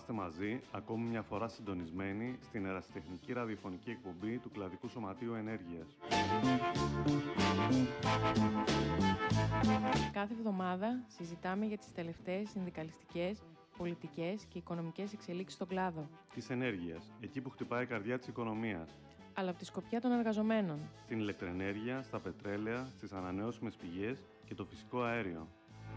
Είμαστε μαζί, ακόμη μια φορά συντονισμένοι, στην ερασιτεχνική ραδιοφωνική εκπομπή του Κλαδικού Σωματείου Ενέργειας. Κάθε εβδομάδα συζητάμε για τις τελευταίες συνδικαλιστικές, πολιτικές και οικονομικές εξελίξεις στον κλάδο. Της ενέργειας, εκεί που χτυπάει η καρδιά της οικονομίας. Αλλά από τη σκοπιά των εργαζομένων. Στην ηλεκτροενέργεια, στα πετρέλαια, στις ανανεώσιμες πηγές και το φυσικό αέριο.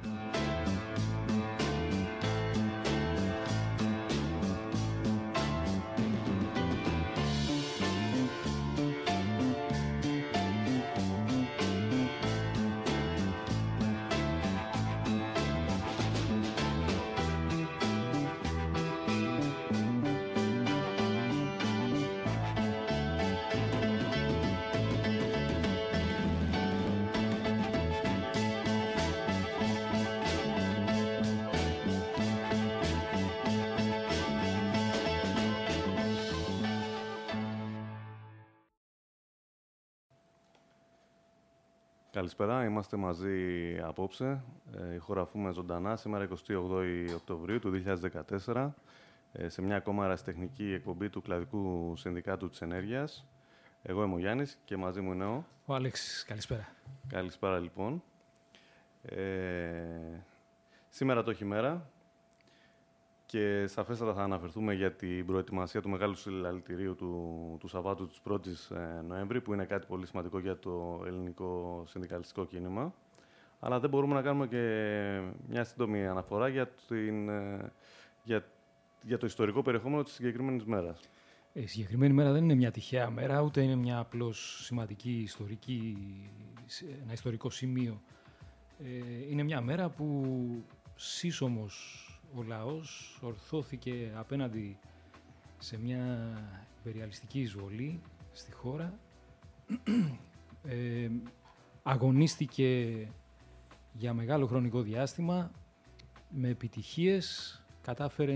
Καλησπέρα, είμαστε μαζί απόψε. Ηχογραφούμε ζωντανά σήμερα 28 Οκτωβρίου του 2014 σε μια ακόμα ερασιτεχνική εκπομπή του Κλαδικού Συνδικάτου της Ενέργειας. Εγώ είμαι ο Γιάννης και μαζί μου είναι ο Αλέξης. Καλησπέρα. Καλησπέρα λοιπόν. Σήμερα το χειμέρα και σαφέστατα θα αναφερθούμε για την προετοιμασία του Μεγάλου Συλλαλητηρίου του Σαββάτου της 1ης Νοέμβρη, που είναι κάτι πολύ σημαντικό για το ελληνικό συνδικαλιστικό κίνημα. Αλλά δεν μπορούμε να κάνουμε και μια σύντομη αναφορά για το ιστορικό περιεχόμενο της συγκεκριμένης μέρας. Η συγκεκριμένη μέρα δεν είναι μια τυχαία μέρα, ούτε είναι μια απλώς σημαντική ένα ιστορικό σημείο. Είναι μια μέρα που σύσσωμος ο λαός ορθώθηκε απέναντι σε μια υπεριαλιστική εισβολή στη χώρα, αγωνίστηκε για μεγάλο χρονικό διάστημα, με επιτυχίες, κατάφερε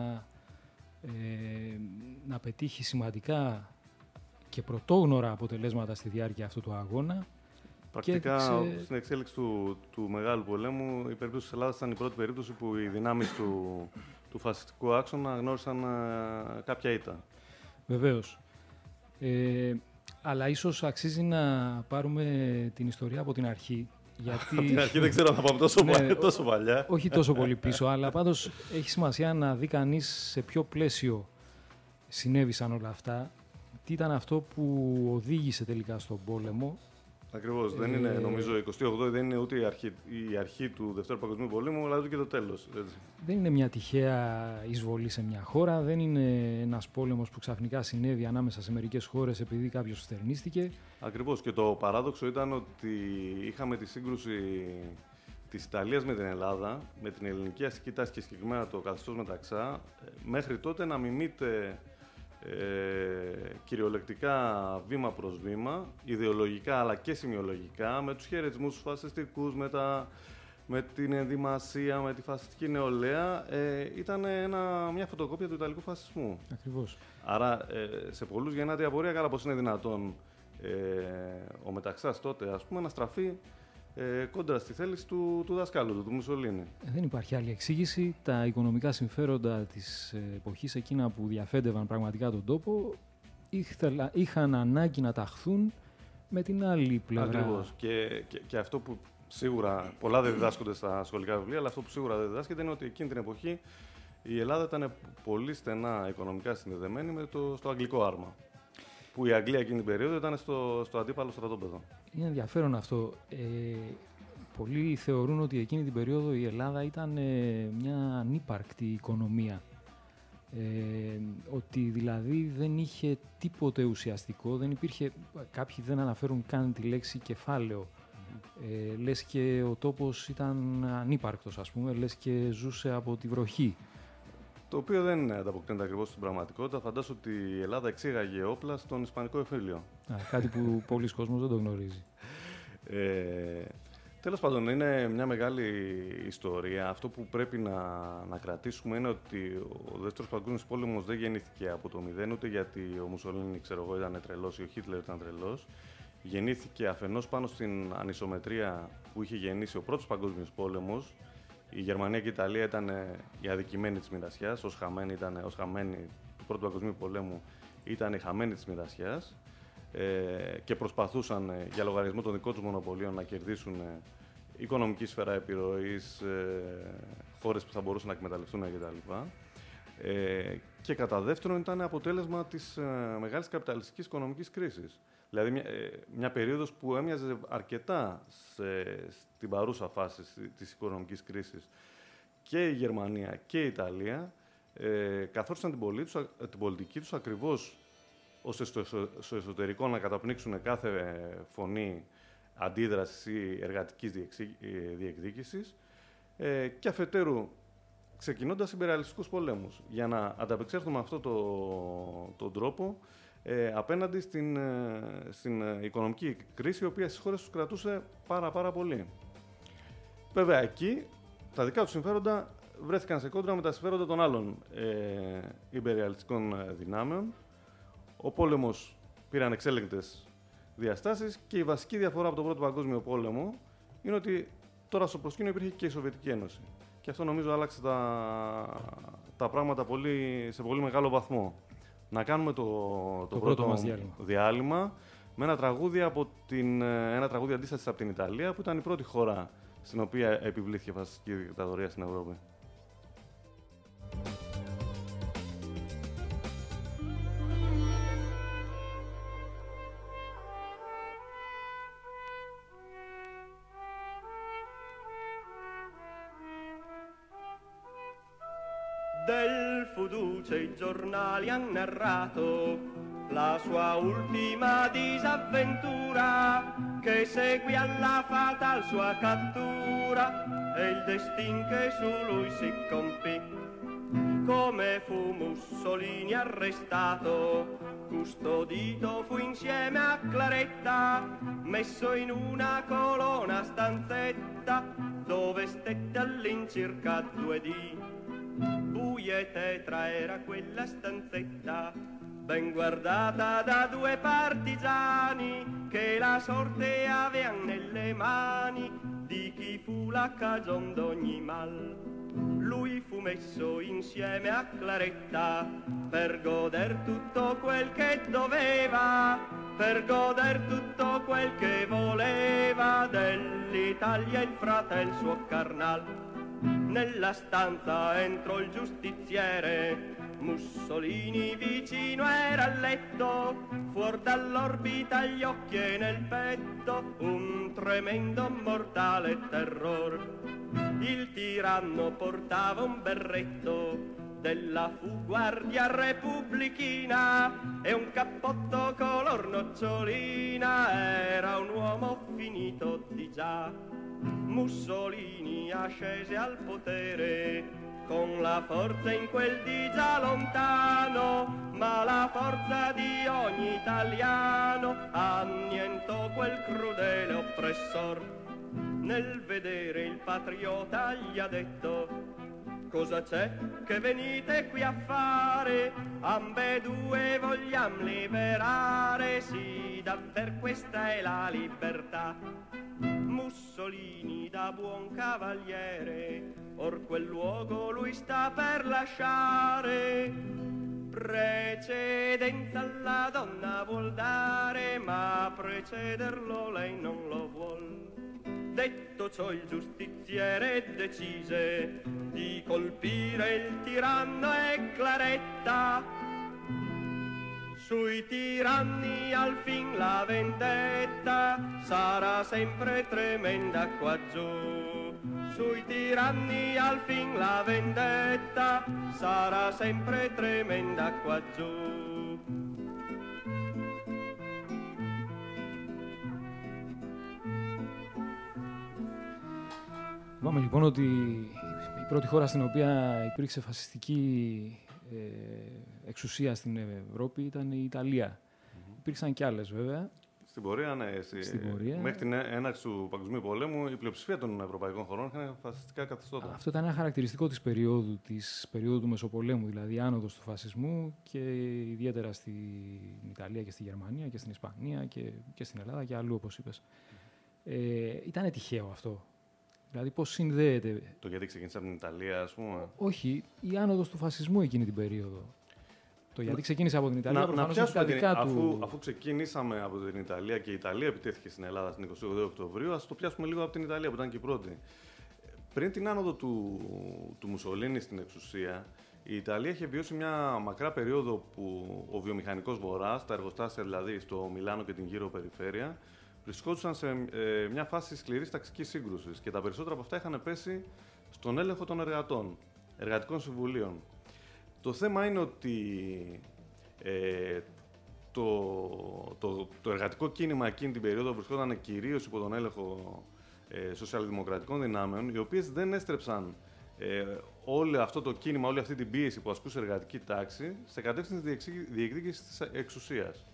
να πετύχει σημαντικά και πρωτόγνωρα αποτελέσματα στη διάρκεια αυτού του αγώνα. Πρακτικά, στην εξέλιξη του Μεγάλου Πολέμου, η περίπτωση της Ελλάδας ήταν η πρώτη περίπτωση που οι δυνάμεις του φασιστικού άξονα γνώρισαν κάποια ήττα. Βεβαίως. Αλλά ίσως αξίζει να πάρουμε την ιστορία από την αρχή. Γιατί... Από την αρχή δεν ξέρω αν θα πάμε τόσο παλιά. Όχι τόσο πολύ πίσω, αλλά πάντως έχει σημασία να δει κανείς σε ποιο πλαίσιο συνέβησαν όλα αυτά. Τι ήταν αυτό που οδήγησε τελικά στον πόλεμο. Ακριβώς. Δεν είναι, νομίζω, 28η δεν είναι ούτε η αρχή του Δευτέρου Παγκοσμίου Πολέμου, αλλά ούτε και το τέλος. Έτσι. Δεν είναι μια τυχαία εισβολή σε μια χώρα, δεν είναι ένας πόλεμος που ξαφνικά συνέβη ανάμεσα σε μερικές χώρες επειδή κάποιος φτερνίστηκε. Ακριβώς. Και το παράδοξο ήταν ότι είχαμε τη σύγκρουση της Ιταλίας με την Ελλάδα, με την ελληνική αστική τάση και συγκεκριμένα το καθεστώς Μεταξά, μέχρι τότε να μιμείται κυριολεκτικά βήμα προς βήμα, ιδεολογικά αλλά και σημειολογικά, με τους χαιρετισμούς φασιστικούς, με την ενδυμασία, με τη φασιστική νεολαία, ήταν μια φωτοκόπια του Ιταλικού φασισμού. Ακριβώς. Άρα σε πολλούς γεννάται η απορία, καλά, πώς είναι δυνατόν ο Μεταξάς τότε, ας πούμε, να στραφεί κόντρα στη θέληση του δασκάλου του Μουσολίνη. Δεν υπάρχει άλλη εξήγηση. Τα οικονομικά συμφέροντα της εποχής, εκείνα που διαφέντευαν πραγματικά τον τόπο, είχαν ανάγκη να ταχθούν με την άλλη πλευρά. Ακριβώς. Και αυτό που σίγουρα πολλά δεν διδάσκονται στα σχολικά βιβλία, αλλά αυτό που σίγουρα δεν διδάσκεται είναι ότι εκείνη την εποχή η Ελλάδα ήταν πολύ στενά οικονομικά συνδεδεμένη στο αγγλικό άρμα. Που η Αγγλία εκείνη την περίοδο ήταν στο αντίπαλο στρατόπεδο. Είναι ενδιαφέρον αυτό. Πολλοί θεωρούν ότι εκείνη την περίοδο η Ελλάδα ήταν μια ανύπαρκτη οικονομία. Ότι δηλαδή δεν είχε τίποτε ουσιαστικό, δεν υπήρχε, κάποιοι δεν αναφέρουν καν τη λέξη κεφάλαιο. Λες και ο τόπος ήταν ανύπαρκτος, ας πούμε, λες και ζούσε από τη βροχή. Το οποίο δεν ανταποκρίνεται ακριβώς στην πραγματικότητα. Φαντάσου ότι η Ελλάδα εξήγαγε όπλα στον Ισπανικό εμφύλιο. Κάτι που πολλοί κόσμος δεν το γνωρίζει. Τέλος πάντων, είναι μια μεγάλη ιστορία. Αυτό που πρέπει να κρατήσουμε είναι ότι ο Δεύτερος Παγκόσμιος Πόλεμος δεν γεννήθηκε από το μηδέν, ούτε γιατί ο Μουσολίνη, ήταν τρελός ή ο Χίτλερ ήταν τρελός. Γεννήθηκε αφενός πάνω στην ανισομετρία που είχε γεννήσει ο Πρώτος Παγκόσμιος Πόλεμος, Η Γερμανία και η Ιταλία ήταν οι αδικημένοι της μοιρασιάς, ως χαμένοι του Πρώτου Παγκοσμίου Πολέμου ήταν οι χαμένοι της μοιρασιάς και προσπαθούσαν για λογαριασμό των δικών τους μονοπωλίων να κερδίσουν οικονομική σφαίρα επιρροής, χώρες που θα μπορούσαν να εκμεταλλευτούν κτλ. Και κατά δεύτερον ήταν αποτέλεσμα της μεγάλης καπιταλιστικής οικονομικής κρίσης. Δηλαδή μια περίοδος που έμοιαζε αρκετά στην παρούσα φάση της οικονομικής κρίσης. Και η Γερμανία και η Ιταλία καθόρισαν την πολιτική τους ακριβώς ώστε στο εσωτερικό να καταπνίξουν κάθε φωνή αντίδρασης ή εργατικής διεκδίκησης και αφετέρου ξεκινώντας ιμπεριαλιστικούς πολέμους για να ανταπεξέλθουμε με αυτόν τον τρόπο απέναντι στην οικονομική κρίση, η οποία στις χώρες τους κρατούσε πάρα πολύ. Βέβαια, εκεί τα δικά τους συμφέροντα βρέθηκαν σε κόντρα με τα συμφέροντα των άλλων ιμπεριαλιστικών δυνάμεων. Ο πόλεμος πήρε ανεξέλεγκτες διαστάσεις και η βασική διαφορά από τον Πρώτο Παγκόσμιο Πόλεμο είναι ότι τώρα στο προσκήνιο υπήρχε και η Σοβιετική Ένωση. Και αυτό νομίζω άλλαξε τα πράγματα σε πολύ μεγάλο βαθμό. Να κάνουμε το πρώτο μας διάλειμμα με ένα τραγούδι αντίστασης από την Ιταλία, που ήταν η πρώτη χώρα στην οποία επιβλήθηκε φασιστική δικτατορία στην Ευρώπη. Del Fuduce i giornali han narrato la sua ultima disavventura, che seguì alla fatal sua cattura e il destin che su lui si compì. Come fu Mussolini arrestato, custodito fu insieme a Claretta, messo in una colonna stanzetta dove stette all'incirca 2 dì. Buia e tetra era quella stanzetta, ben guardata da 2 partigiani, che la sorte avean nelle mani di chi fu la cagion d'ogni mal. Lui fu messo insieme a Claretta per goder tutto quel che doveva, per goder tutto quel che voleva dell'Italia il fratel suo carnal. Nella stanza entrò il giustiziere, Mussolini vicino era al letto, fuor dall'orbita gli occhi e nel petto un tremendo mortale terror. Il tiranno portava un berretto della fu guardia repubblichina e un cappotto color nocciolina, era un uomo finito di già. Mussolini ascese al potere con la forza in quel di già lontano, ma la forza di ogni italiano annientò quel crudele oppressor. Nel vedere il patriota gli ha detto: cosa c'è che venite qui a fare? Ambedue vogliam liberare, sì, davver questa è la libertà. Mussolini da buon cavaliere, or quel luogo lui sta per lasciare. Precedenza alla donna vuol dare, ma precederlo lei non lo vuol. Detto ciò il giustiziere decise di colpire il tiranno e Claretta. Sui tiranni al fin la vendetta sarà sempre tremenda qua giù. Sui tiranni al fin la vendetta sarà sempre tremenda qua giù. Είπαμε λοιπόν ότι η πρώτη χώρα στην οποία υπήρξε φασιστική εξουσία στην Ευρώπη ήταν η Ιταλία. Υπήρξαν κι άλλες βέβαια. Στην πορεία, ναι. Μέχρι την έναρξη του Παγκοσμίου Πολέμου, η πλειοψηφία των ευρωπαϊκών χωρών είχαν φασιστικά καθεστώτα. Αυτό ήταν ένα χαρακτηριστικό της περίοδου του Μεσοπολέμου, δηλαδή άνοδος του φασισμού και ιδιαίτερα στην Ιταλία και στη Γερμανία και στην Ισπανία και στην Ελλάδα και αλλού, όπως είπες. Ήταν τυχαίο αυτό? Δηλαδή πώς συνδέεται. Το γιατί ξεκίνησε από την Ιταλία, ας πούμε. Όχι, η άνοδος του φασισμού εκείνη την περίοδο. Το γιατί ξεκίνησε από την Ιταλία, προφανώς αφού ξεκινήσαμε από την Ιταλία και η Ιταλία επιτέθηκε στην Ελλάδα στην 28 Οκτωβρίου, ας το πιάσουμε λίγο από την Ιταλία που ήταν και η πρώτη. Πριν την άνοδο του Μουσολίνη στην εξουσία, η Ιταλία είχε βιώσει μια μακρά περίοδο που ο βιομηχανικός βορράς, τα εργοστάσια δηλαδή στο Μιλάνο και την γύρω περιφέρεια, βρισκόντουσαν σε μια φάση σκληρής ταξικής σύγκρουσης και τα περισσότερα από αυτά είχαν πέσει στον έλεγχο των εργατών, εργατικών συμβουλίων. Το θέμα είναι ότι το εργατικό κίνημα εκείνη την περίοδο βρισκόταν κυρίως υπό τον έλεγχο σοσιαλδημοκρατικών δυνάμεων, οι οποίες δεν έστρεψαν όλο αυτό το κίνημα, όλη αυτή την πίεση που ασκούσε η εργατική τάξη σε κατεύθυνση διεκδίκησης της εξουσίας.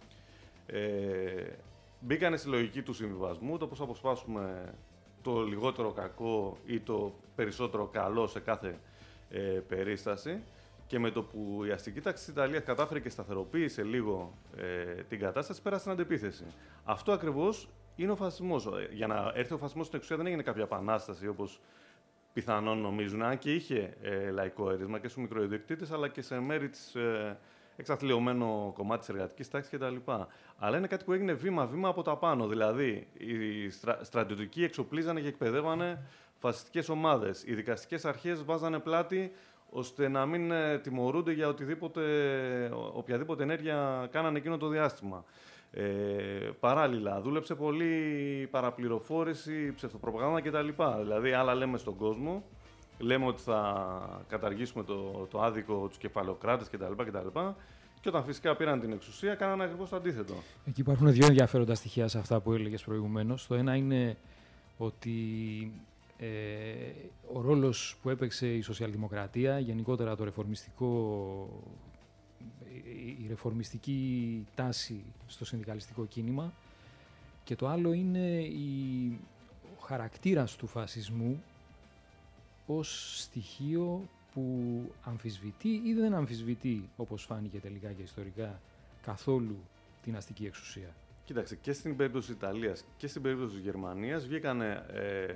Μπήκανε στη λογική του συμβιβασμού, το πώς αποσπάσουμε το λιγότερο κακό ή το περισσότερο καλό σε κάθε περίσταση. Και με το που η αστική τάξη της Ιταλίας κατάφερε και σταθεροποίησε λίγο την κατάσταση, πέρασε στην αντεπίθεση. Αυτό ακριβώς είναι ο φασισμός. Για να έρθει ο φασισμός στην εξουσία δεν έγινε κάποια επανάσταση όπως πιθανόν νομίζουν, αν και είχε λαϊκό έρισμα και στους μικροϊδιοκτήτες, αλλά και σε μέρη της εξαθλιωμένο κομμάτι της εργατικής τάξης κτλ. Αλλά είναι κάτι που έγινε βήμα-βήμα από τα πάνω. Δηλαδή, οι στρατιωτικοί εξοπλίζανε και εκπαιδεύανε φασιστικές ομάδες. Οι δικαστικές αρχές βάζανε πλάτη ώστε να μην τιμωρούνται για οποιαδήποτε ενέργεια κάνανε εκείνο το διάστημα. Παράλληλα, δούλεψε πολύ παραπληροφόρηση, ψευτοπροπαγάνδα κτλ. Δηλαδή, άλλα λέμε στον κόσμο, λέμε ότι θα καταργήσουμε το άδικο, τους κεφαλαιοκράτες κτλ. Και όταν φυσικά πήραν την εξουσία, κάνανε ακριβώς το αντίθετο. Εκεί υπάρχουν δύο ενδιαφέροντα στοιχεία σε αυτά που έλεγες προηγουμένως. Το ένα είναι ότι ο ρόλος που έπαιξε η σοσιαλδημοκρατία, γενικότερα η ρεφορμιστική τάση στο συνδικαλιστικό κίνημα, και το άλλο είναι ο χαρακτήρας του φασισμού ως στοιχείο που αμφισβητεί ή δεν αμφισβητεί, όπως φάνηκε τελικά και ιστορικά, καθόλου την αστική εξουσία. Κοίταξε, και στην περίπτωση της Ιταλίας και στην περίπτωση της Γερμανίας βγήκανε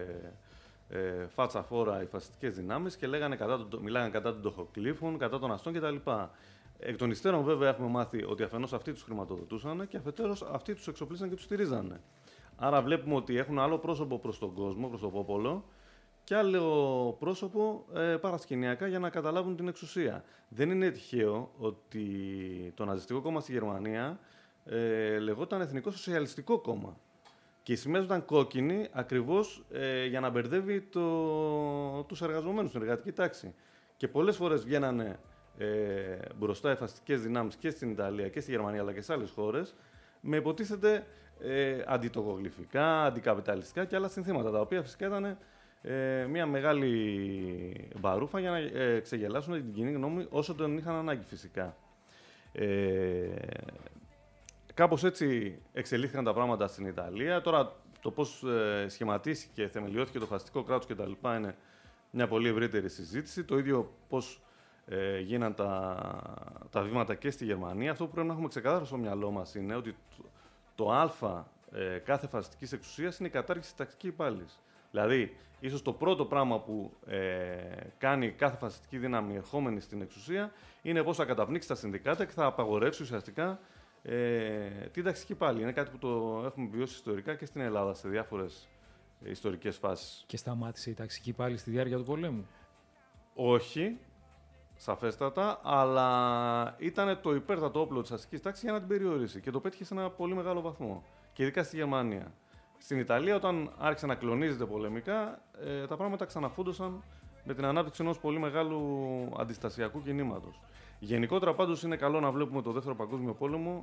φάτσα φόρα οι φασιστικές δυνάμεις και μιλάγανε κατά των τοχοκλήφων, κατά των αστών κτλ. Εκ των υστέρων, βέβαια, έχουμε μάθει ότι αφενός αυτοί τους χρηματοδοτούσαν και αφετέρους αυτοί τους εξοπλίσαν και τους στηρίζανε. Άρα βλέπουμε ότι έχουν άλλο πρόσωπο προς τον κόσμο, προς το πόπολο, και άλλο πρόσωπο παρασκηνιακά για να καταλάβουν την εξουσία. Δεν είναι τυχαίο ότι το Ναζιστικό κόμμα στη Γερμανία λεγόταν Εθνικό Σοσιαλιστικό Κόμμα. Και η σημαία ήταν κόκκινη ακριβώς για να μπερδεύει τους εργαζομένους, την εργατική τάξη. Και πολλές φορές βγαίνανε μπροστά οι φασιστικές δυνάμεις και στην Ιταλία και στη Γερμανία, αλλά και σε άλλες χώρες, με υποτίθεται αντιτοκογλυφικά, αντικαπιταλιστικά και άλλα συνθήματα, τα οποία φυσικά ήταν μια μεγάλη μπαρούφα για να ξεγελάσουν την κοινή γνώμη όσο τον είχαν ανάγκη φυσικά. Κάπως έτσι εξελίχθηκαν τα πράγματα στην Ιταλία. Τώρα το πώς σχηματίστηκε, θεμελιώθηκε το φασιστικό κράτος κτλ. Είναι μια πολύ ευρύτερη συζήτηση. Το ίδιο πώς γίναν τα βήματα και στη Γερμανία. Αυτό που πρέπει να έχουμε ξεκάθαρο στο μυαλό μας είναι ότι το α κάθε φασιστικής εξουσίας είναι η κατάργηση της ταξικής υπάλληλης. Δηλαδή, ίσως το πρώτο πράγμα που κάνει κάθε φασιστική δύναμη ερχόμενη στην εξουσία είναι πώς θα καταπνίξει τα συνδικάτα και θα απαγορεύσει ουσιαστικά την ταξική πάλι. Είναι κάτι που το έχουμε βιώσει ιστορικά και στην Ελλάδα σε διάφορες ιστορικές φάσεις. Και σταμάτησε η ταξική πάλι στη διάρκεια του πολέμου? Όχι, σαφέστατα, αλλά ήταν το υπέρτατο όπλο της αστικής τάξης για να την περιορίσει και το πέτυχε σε ένα πολύ μεγάλο βαθμό. Και ειδικά στη Γερμανία. Στην Ιταλία, όταν άρχισε να κλονίζεται πολεμικά, τα πράγματα ξαναφούντωσαν με την ανάπτυξη ενός πολύ μεγάλου αντιστασιακού κινήματος. Γενικότερα, πάντως, είναι καλό να βλέπουμε το Δεύτερο Παγκόσμιο Πόλεμο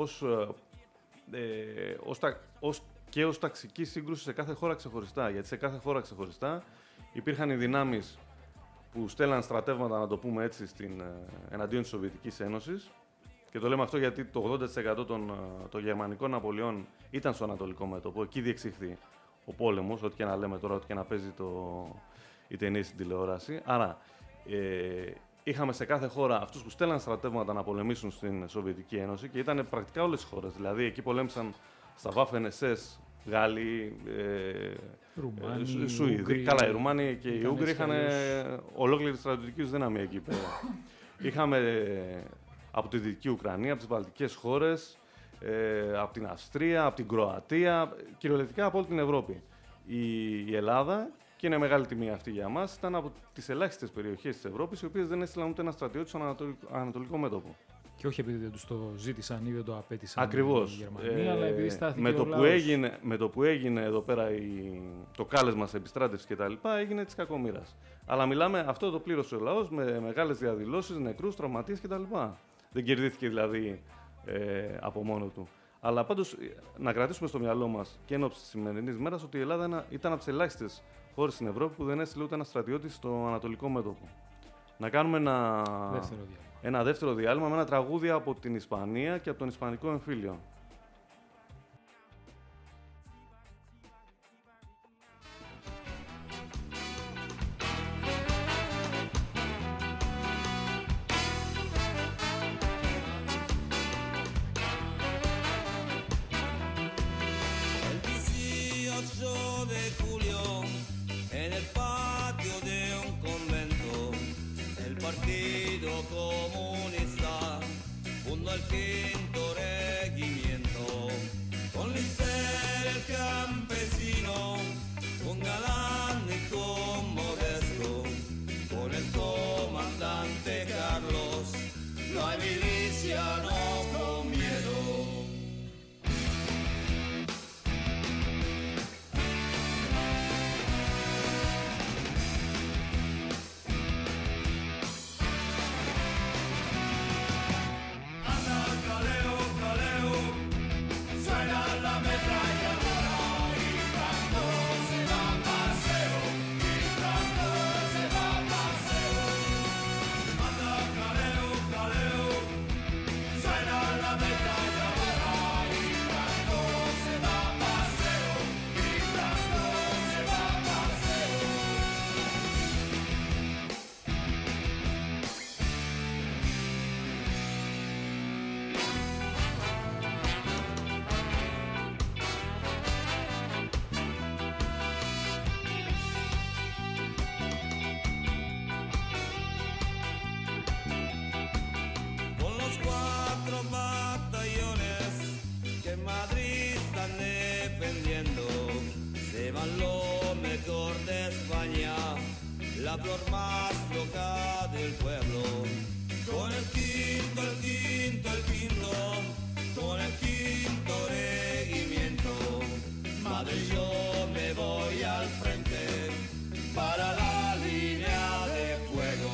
ως ταξική σύγκρουση σε κάθε χώρα ξεχωριστά. Γιατί σε κάθε χώρα ξεχωριστά υπήρχαν οι δυνάμεις που στέλναν στρατεύματα, να το πούμε έτσι, εναντίον της Σοβιετικής Ένωσης. Και το λέμε αυτό γιατί το 80% των γερμανικών απολειών ήταν στο Ανατολικό μέτωπο. Εκεί διεξήχθη ο πόλεμος, ό,τι και να λέμε τώρα, ό,τι και να παίζει η ταινία στην τηλεόραση. Άρα, είχαμε σε κάθε χώρα αυτούς που στέλναν στρατεύματα να πολεμήσουν στην Σοβιετική Ένωση και ήταν πρακτικά όλες τις χώρες. Δηλαδή, εκεί πολέμησαν στα Waffen-SS Γάλλοι, Ρουμάνοι, Σουηδοί. Καλά, οι Ρουμάνοι και οι Ούγγροι είχαν ολόκληρη στρατιωτική τους δύναμη εκεί πέρα. Είχαμε από τη Δυτική Ουκρανία, από τις Βαλτικές χώρες, από την Αυστρία, από την Κροατία, κυριολεκτικά από όλη την Ευρώπη. Η Ελλάδα, και είναι μεγάλη τιμή αυτή για μας, ήταν από τις ελάχιστες περιοχές της Ευρώπης οι οποίες δεν έστειλαν ούτε ένα στρατιώτη στον ανατολικό μέτωπο. Και όχι επειδή δεν τους το ζήτησαν ή δεν το απέτησαν. Ακριβώς. Η Γερμανία, αλλά επειδή στάθηκε με το που έγινε εδώ πέρα το κάλεσμα σε επιστράτευση κτλ. Έγινε της κακομοίρας. Αλλά μιλάμε, αυτό το πλήρωσε ο λαός με μεγάλες διαδηλώσεις, νεκρούς, τραυματίες κτλ. Δεν κερδίθηκε δηλαδή από μόνο του. Αλλά πάντως να κρατήσουμε στο μυαλό μας και ενόψει της σημερινής μέρας ότι η Ελλάδα ήταν από τις ελάχιστες χώρες στην Ευρώπη που δεν έστειλε ούτε ένα στρατιώτη στο ανατολικό μέτωπο. Να κάνουμε ένα δεύτερο διάλειμμα με ένα τραγούδι από την Ισπανία και από τον Ισπανικό εμφύλιο. Al quinto regimiento, con Lister el campesino, con Galán y con Modesto, con el comandante Carlos, no hay milicia, no con miedo. La flor más loca del pueblo, con el quinto, con el quinto regimiento. Madre, yo me voy al frente para la línea de fuego.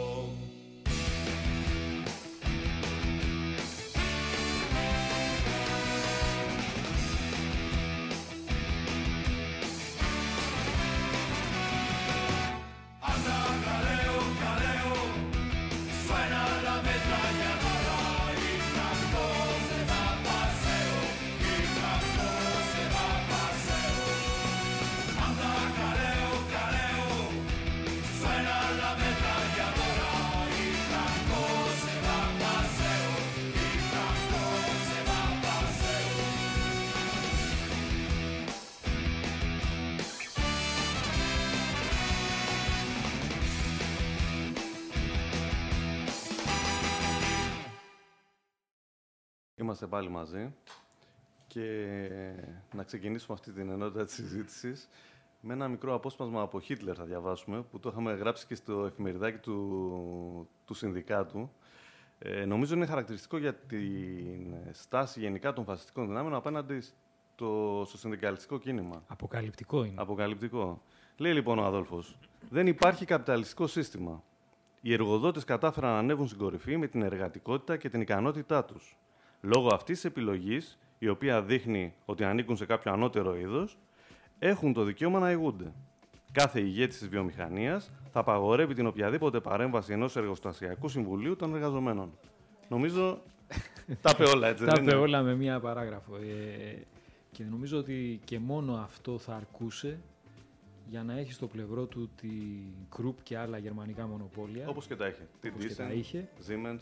Είμαστε πάλι μαζί και να ξεκινήσουμε αυτή την ενότητα της συζήτησης με ένα μικρό απόσπασμα από Χίτλερ θα διαβάσουμε, που το είχαμε γράψει και στο εφημεριδάκι του συνδικάτου. Νομίζω είναι χαρακτηριστικό για την στάση γενικά των φασιστικών δυνάμεων απέναντι στο συνδικαλιστικό κίνημα. Αποκαλυπτικό είναι. Αποκαλυπτικό. Λέει λοιπόν ο Αδόλφος, δεν υπάρχει καπιταλιστικό σύστημα. Οι εργοδότες κατάφεραν να ανέβουν στην κορυφή με την εργατικότητα και την ικανότητά τους. Λόγω αυτής της επιλογής, η οποία δείχνει ότι ανήκουν σε κάποιο ανώτερο είδος, έχουν το δικαίωμα να ηγούνται. Κάθε ηγέτης της βιομηχανίας θα απαγορεύει την οποιαδήποτε παρέμβαση ενός εργοστασιακού συμβουλίου των εργαζομένων. Νομίζω τα είπε όλα, έτσι. Τα είπε όλα με μία παράγραφο. Και νομίζω ότι και μόνο αυτό θα αρκούσε για να έχει στο πλευρό του τη Krupp και άλλα γερμανικά μονοπόλια. Όπως και τα είχε. Τη Thyssen, Siemens.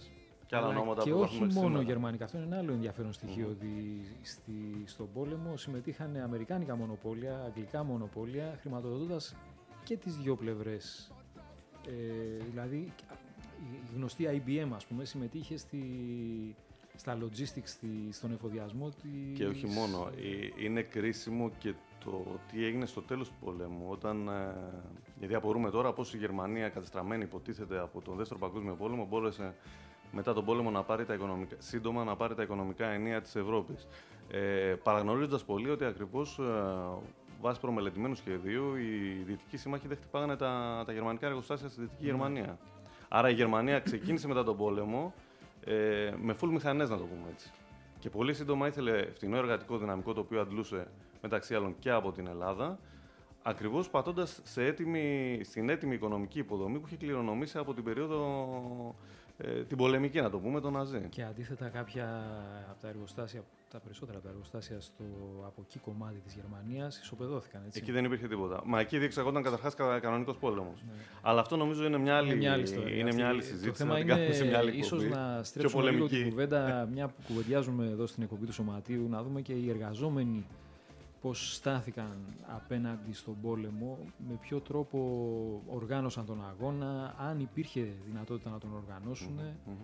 και άλλα ονόματα και που όχι έχουμε μόνο σήμερα. γερμανικά. Αυτό είναι ένα άλλο ενδιαφέρον στοιχείο, ότι στον πόλεμο συμμετείχαν αμερικάνικα μονοπόλια, αγγλικά μονοπόλια, χρηματοδοτώντας και τις δύο πλευρές. Δηλαδή, η γνωστή IBM, ας πούμε, συμμετείχε στα logistics, στον εφοδιασμό της... Και όχι μόνο. Είναι κρίσιμο και το τι έγινε στο τέλος του πολέμου. Όταν, γιατί απορούμε τώρα πώς η Γερμανία, κατεστραμμένη υποτίθεται από τον Δεύτερο Παγκόσμιο Πόλεμο, μπόρεσε μετά τον πόλεμο σύντομα να πάρει τα οικονομικά ενία της Ευρώπης. Παραγνωρίζοντας πολύ ότι ακριβώς βάσει προμελετημένου σχεδίου οι δυτικοί σύμμαχοι δεν χτυπάγανε τα γερμανικά εργοστάσια στη Δυτική Γερμανία. Άρα η Γερμανία ξεκίνησε μετά τον πόλεμο με full μηχανές, να το πούμε έτσι. Και πολύ σύντομα ήθελε φτηνό εργατικό δυναμικό, το οποίο αντλούσε μεταξύ άλλων και από την Ελλάδα, ακριβώς πατώντας στην έτοιμη οικονομική υποδομή που είχε κληρονομήσει από την περίοδο την πολεμική, να το πούμε, τον Ναζί. Και αντίθετα, κάποια από τα εργοστάσια, τα περισσότερα από τα εργοστάσια από εκεί κομμάτι της Γερμανίας ισοπεδώθηκαν. Έτσι. Εκεί δεν υπήρχε τίποτα. Μα εκεί διεξαγόταν καταρχάς κανονικός πόλεμος. Ναι. Αλλά αυτό νομίζω είναι μια άλλη συζήτηση. Το θέμα είναι ίσως να στρέψουμε λίγο την κουβέντα, μια που κουβεντιάζουμε εδώ στην εκπομπή του Σωματείου, να δούμε και οι εργαζόμενοι πώς στάθηκαν απέναντι στον πόλεμο, με ποιο τρόπο οργάνωσαν τον αγώνα, αν υπήρχε δυνατότητα να τον οργανώσουν.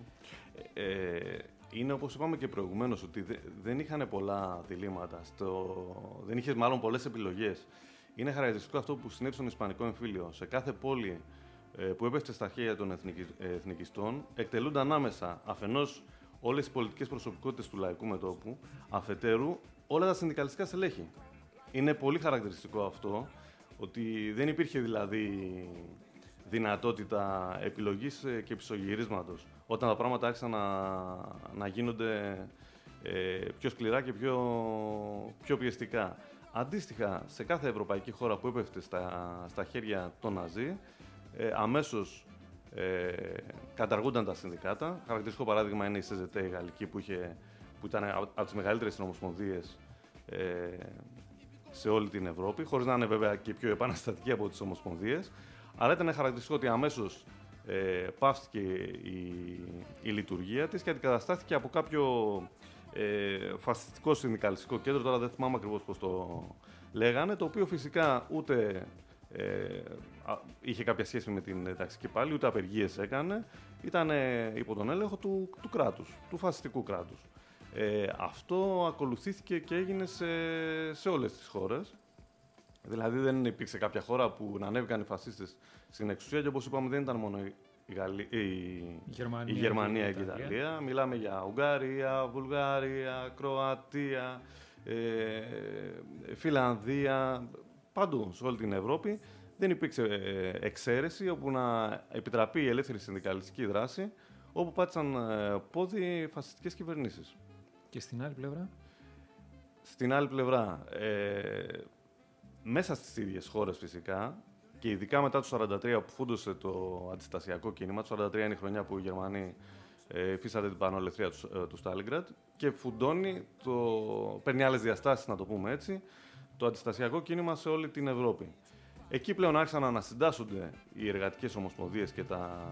Είναι όπως είπαμε και προηγουμένως, ότι δεν είχαν πολλά διλήμματα, δεν είχε μάλλον πολλές επιλογές. Είναι χαρακτηριστικό αυτό που συνέβη στον Ισπανικό εμφύλιο. Σε κάθε πόλη που έπεφτε στα χέρια των εθνικιστών, εκτελούνταν άμεσα αφενός όλες οι πολιτικές προσωπικότητες του λαϊκού μετώπου, αφετέρου όλα τα συνδικαλιστικά στελέχη. Είναι πολύ χαρακτηριστικό αυτό, ότι δεν υπήρχε δηλαδή δυνατότητα επιλογής και πισωγυρίσματος, όταν τα πράγματα άρχισαν να γίνονται πιο σκληρά και πιο πιεστικά. Αντίστοιχα, σε κάθε ευρωπαϊκή χώρα που έπεφτε στα χέρια των Ναζί, αμέσως καταργούνταν τα συνδικάτα. Χαρακτηριστικό παράδειγμα είναι η CGT, η γαλλική, που ήταν από τις μεγαλύτερες συνομοσπονδίες σε όλη την Ευρώπη, χωρίς να είναι βέβαια και πιο επαναστατική από τις ομοσπονδίες. Αλλά ήταν χαρακτηριστικό ότι αμέσως πάυστηκε η λειτουργία της και αντικαταστάθηκε από κάποιο φασιστικό συνδικαλιστικό κέντρο, τώρα δεν θυμάμαι ακριβώς πώς το λέγανε, το οποίο φυσικά ούτε είχε κάποια σχέση με την ταξική πάλι, ούτε απεργίες έκανε, ήταν υπό τον έλεγχο του κράτους, του φασιστικού κράτους. Αυτό ακολουθήθηκε και έγινε σε όλες τις χώρες. Δηλαδή δεν υπήρξε κάποια χώρα που να ανέβηκαν οι φασίστες στην εξουσία και, όπως είπαμε, δεν ήταν μόνο η Γερμανία και η Ιταλία. Μιλάμε για Ουγγαρία, Βουλγαρία, Κροατία, Φιλανδία, παντού σε όλη την Ευρώπη. Δεν υπήρξε εξαίρεση όπου να επιτραπεί η ελεύθερη συνδικαλιστική δράση, όπου πάτησαν πόδι φασιστικές κυβερνήσεις. Και στην άλλη πλευρά? Στην άλλη πλευρά, μέσα στις ίδιες χώρες φυσικά, και ειδικά μετά το 1943 που φούντωσε το αντιστασιακό κίνημα, το 1943 είναι η χρονιά που οι Γερμανοί υφίστανται την πανολευθερία του Στάλινγκραντ και φουντώνει, παίρνει άλλες διαστάσεις, να το πούμε έτσι, το αντιστασιακό κίνημα σε όλη την Ευρώπη. Εκεί πλέον άρχισαν να ανασυντάσσονται οι εργατικές ομοσπονδίες και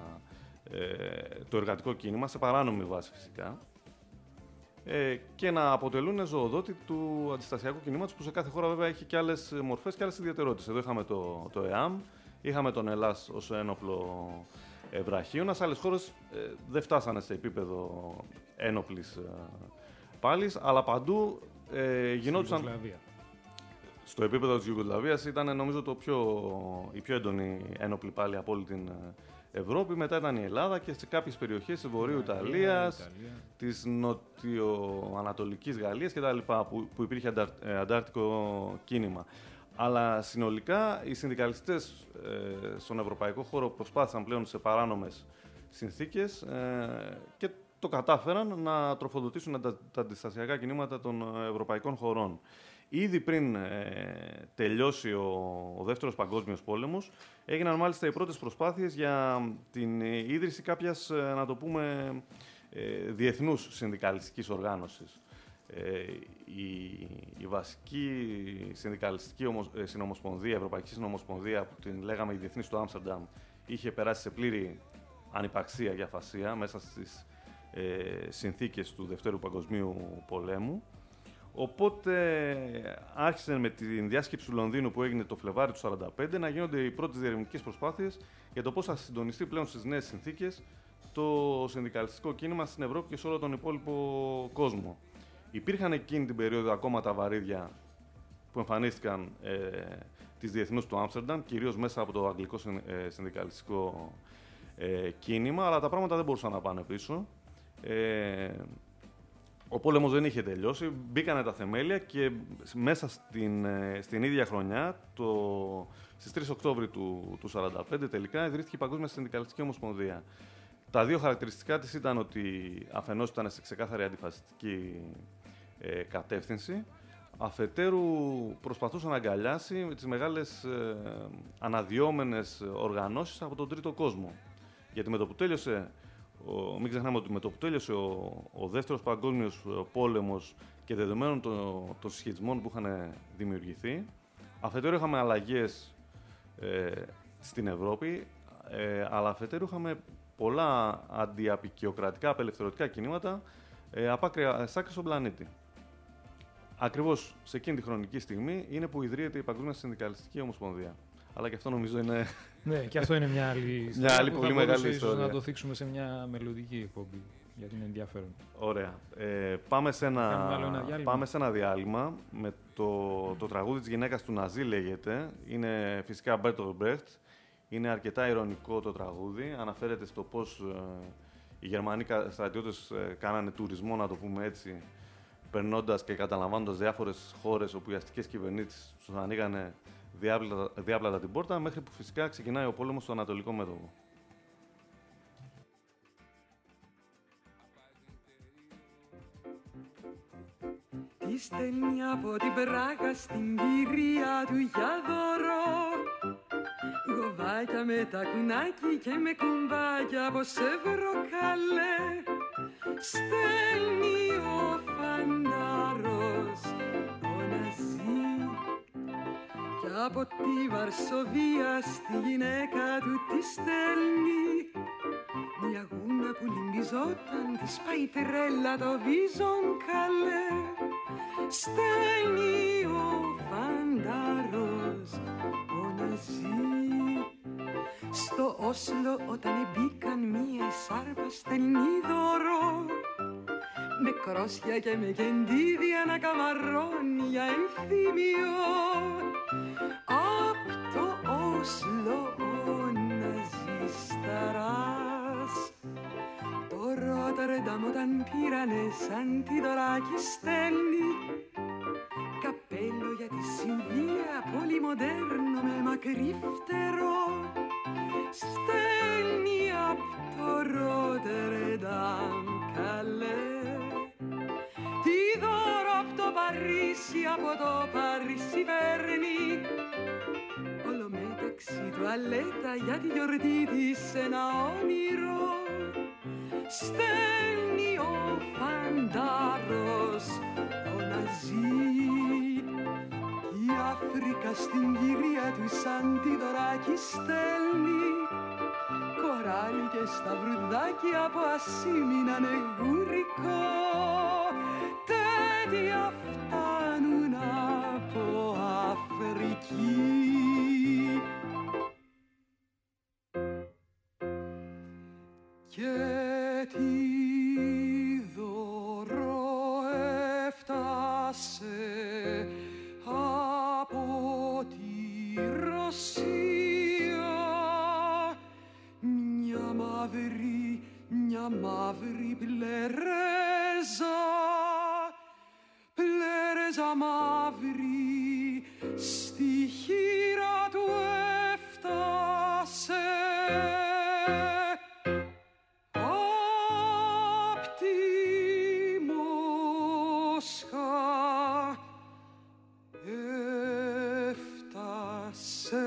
το εργατικό κίνημα, σε παράνομη βάση φυσικά, και να αποτελούν ζωοδότη του αντιστασιακού κινήματος, που σε κάθε χώρα βέβαια έχει και άλλες μορφές και άλλες ιδιαιτερότητες. Εδώ είχαμε το ΕΑΜ, είχαμε τον Ελλάς ως ένοπλο βραχίωνα. Σε άλλες χώρες δεν φτάσανε σε επίπεδο ένοπλης πάλης, αλλά παντού γινόντουσαν. Στο επίπεδο της Ιουγκοσλαβίας ήταν, νομίζω, η πιο έντονη ένοπλη πάλη από όλη την Ευρώπη. Μετά ήταν η Ελλάδα και σε κάποιες περιοχές της Βορείου Ιταλίας, της νοτιοανατολικής Γαλλίας κτλ. Που υπήρχε αντάρτικο κίνημα. Αλλά συνολικά οι συνδικαλιστές στον ευρωπαϊκό χώρο προσπάθησαν πλέον σε παράνομες συνθήκες και το κατάφεραν να τροφοδοτήσουν τα αντιστασιακά κινήματα των ευρωπαϊκών χωρών. Ήδη πριν τελειώσει ο Δεύτερος Παγκόσμιος Πόλεμος, έγιναν μάλιστα οι πρώτες προσπάθειες για την ίδρυση κάποιας, να το πούμε, διεθνούς συνδικαλιστικής οργάνωσης. Η βασική συνδικαλιστική συνομοσπονδία, Ευρωπαϊκή Συνομοσπονδία, που την λέγαμε η Διεθνή στο Άμστερνταμ, είχε περάσει σε πλήρη ανυπαρξία και αφασία μέσα στις συνθήκες του Δευτέρου Παγκοσμίου Πολέμου. Οπότε άρχισε με τη διάσκεψη του Λονδίνου που έγινε το Φλεβάρι του 1945 να γίνονται οι πρώτες διερευνητικές προσπάθειες για το πώς θα συντονιστεί πλέον στις νέες συνθήκες το συνδικαλιστικό κίνημα στην Ευρώπη και σε όλο τον υπόλοιπο κόσμο. Υπήρχαν εκείνη την περίοδο ακόμα τα βαρύδια που εμφανίστηκαν της Διεθνούς του Άμστερνταμ, κυρίως μέσα από το αγγλικό συνδικαλιστικό κίνημα, αλλά τα πράγματα δεν μπορούσαν να πάνε πίσω. Ο πόλεμος δεν είχε τελειώσει, μπήκανε τα θεμέλια και μέσα στην ίδια χρονιά, στις 3 Οκτώβρη του 1945, τελικά ιδρύθηκε η Παγκόσμια Συνδικαλιστική Ομοσπονδία. Τα δύο χαρακτηριστικά της ήταν ότι αφενός ήταν σε ξεκάθαρη αντιφασιστική κατεύθυνση, αφετέρου προσπαθούσε να αγκαλιάσει τις μεγάλες αναδυόμενες οργανώσεις από τον τρίτο κόσμο. Γιατί με το που τέλειωσε, μην ξεχνάμε ότι με το που τέλειωσε ο Δεύτερος Παγκόσμιος Πόλεμος και δεδομένων των συσχετισμών που είχαν δημιουργηθεί, αφετέρου είχαμε αλλαγές στην Ευρώπη, αλλά αφετέρου είχαμε πολλά αντιαπικιοκρατικά, απελευθερωτικά κινήματα από άκρη στον πλανήτη. Ακριβώς σε εκείνη τη χρονική στιγμή είναι που ιδρύεται η Παγκόσμια Συνδικαλιστική Ομοσπονδία. Αλλά και αυτό νομίζω είναι. Ναι, και αυτό είναι μια άλλη ιστορία. Μια άλλη πολύ μεγάλη ιστορία. Να το θίξουμε σε μια μελλοντική εκπομπή, γιατί είναι ενδιαφέρον. Ωραία. Πάμε σε ένα διάλειμμα με το τραγούδι της γυναίκας του Ναζί, λέγεται. Είναι φυσικά Bertolt Brecht. Είναι αρκετά ειρωνικό το τραγούδι. Αναφέρεται στο πώς οι Γερμανοί στρατιώτες κάνανε τουρισμό, να το πούμε έτσι, περνώντας και καταλαμβάνοντας διάφορες χώρες όπου οι αστικές κυβερνήσεις τους ανοίγανε διάπλατα την πόρτα, μέχρι που φυσικά ξεκινάει ο πόλεμος στο Ανατολικό Μέτωπο. Τη στέλνει από την Πράγα στην κυρία του για δώρο, γοβάκια με τακουνάκι και με κουμπάκια, πως έβρω καλέ. Στέλνει ο φαντάρος ο Ναζί, κι από τη Βαρσοβία στη γυναίκα του τη στέλνει μια γούνα που λυμπιζόταν, της πάει τρέλα το βίζον καλέ. Στέλνει ο φαντάρος ο Ναζί. Στο Όσλο όταν μπήκαν μία σάρπα στέλνει δώρο, με κρόσια και με κεντίδια να καμαρώνει για ενθύμιο. Απ' το Όσλο ο Ναζίσταρας το Ρότερνταμ όταν πήρανε σαν τη δωράκι στέλνει καπέλο για τη Σιλβία, πολύ μοντέρνο με μακρύ φτερό. Στέλνει απ' το Ρότερνταμ καλέ. Τι δώρο απ' το Παρίσι, από το Παρίσι παίρνει ολομέταξη τουαλέτα για τη γιορτή της ένα όνειρο. Στέλνει ο φαντάρος ο Ναζί. Η Αφρικα στην κυρία του σαν τη δωράκι στέλνει κοράλι και σταυρουδάκι από ασήμινανε γουρικό. Τέτοια φτάνουν από Αφρική. Και τι δώρο έφτασε από τη Ρωσία, μια μαύρη πλερέζα μαύρη στη χείρα του έφτασε. Απ' τη Μόσχα έφτασε.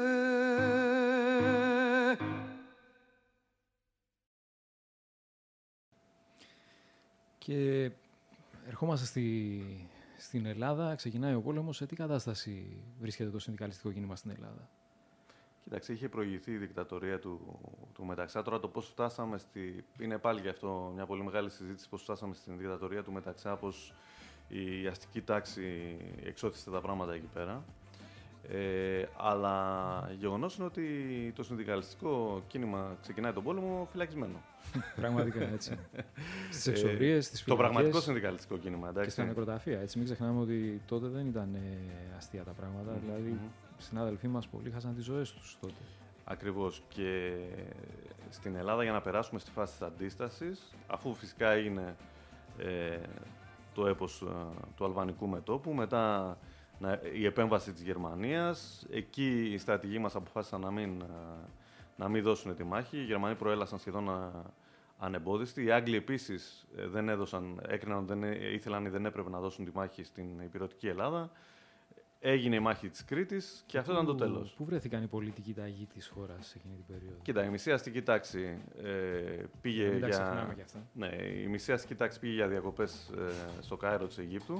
Και ερχόμαστε στην Ελλάδα, ξεκινάει ο πόλεμος. Σε τι κατάσταση βρίσκεται το συνδικαλιστικό κίνημα στην Ελλάδα? Κοίταξε, είχε προηγηθεί η δικτατορία του Μεταξά. Τώρα το πώς φτάσαμε είναι πάλι γι' αυτό μια πολύ μεγάλη συζήτηση, πώς φτάσαμε στην δικτατορία του Μεταξά, πώς η αστική τάξη εξώθησε τα πράγματα εκεί πέρα. Αλλά γεγονός είναι ότι το συνδικαλιστικό κίνημα ξεκινάει τον πόλεμο φυλακισμένο. Πραγματικά, έτσι. Στις εξορίες, στις φυλακές. Το πραγματικό συνδικαλιστικό κίνημα, εντάξει. Και στα νεκροταφεία, έτσι. Μην ξεχνάμε ότι τότε δεν ήταν αστεία τα πράγματα. Δηλαδή, συνάδελφοί μας πολλοί χάσαν τις ζωές τους τότε. Ακριβώς. Και στην Ελλάδα, για να περάσουμε στη φάση της αντίστασης, αφού φυσικά έγινε το έπος του αλβανικού μετώπου, μετά η επέμβαση της Γερμανίας, εκεί οι στρατηγοί μας αποφάσισαν να μην δώσουν τη μάχη. Οι Γερμανοί προέλασαν σχεδόν ανεμπόδιστοι. Οι Άγγλοι επίσης έκριναν ότι ήθελαν ή δεν έπρεπε να δώσουν τη μάχη στην υπηρετική Ελλάδα. Έγινε η μάχη της Κρήτης και αυτό ήταν το τέλος. Πού βρέθηκαν οι πολιτικοί ταγοί της χώρας εκείνη την περίοδο? Κοίτα, η μισή αστική τάξη πήγε η μισή αστική τάξη πήγε για διακοπές στο Κάιρο της Αιγύπτου,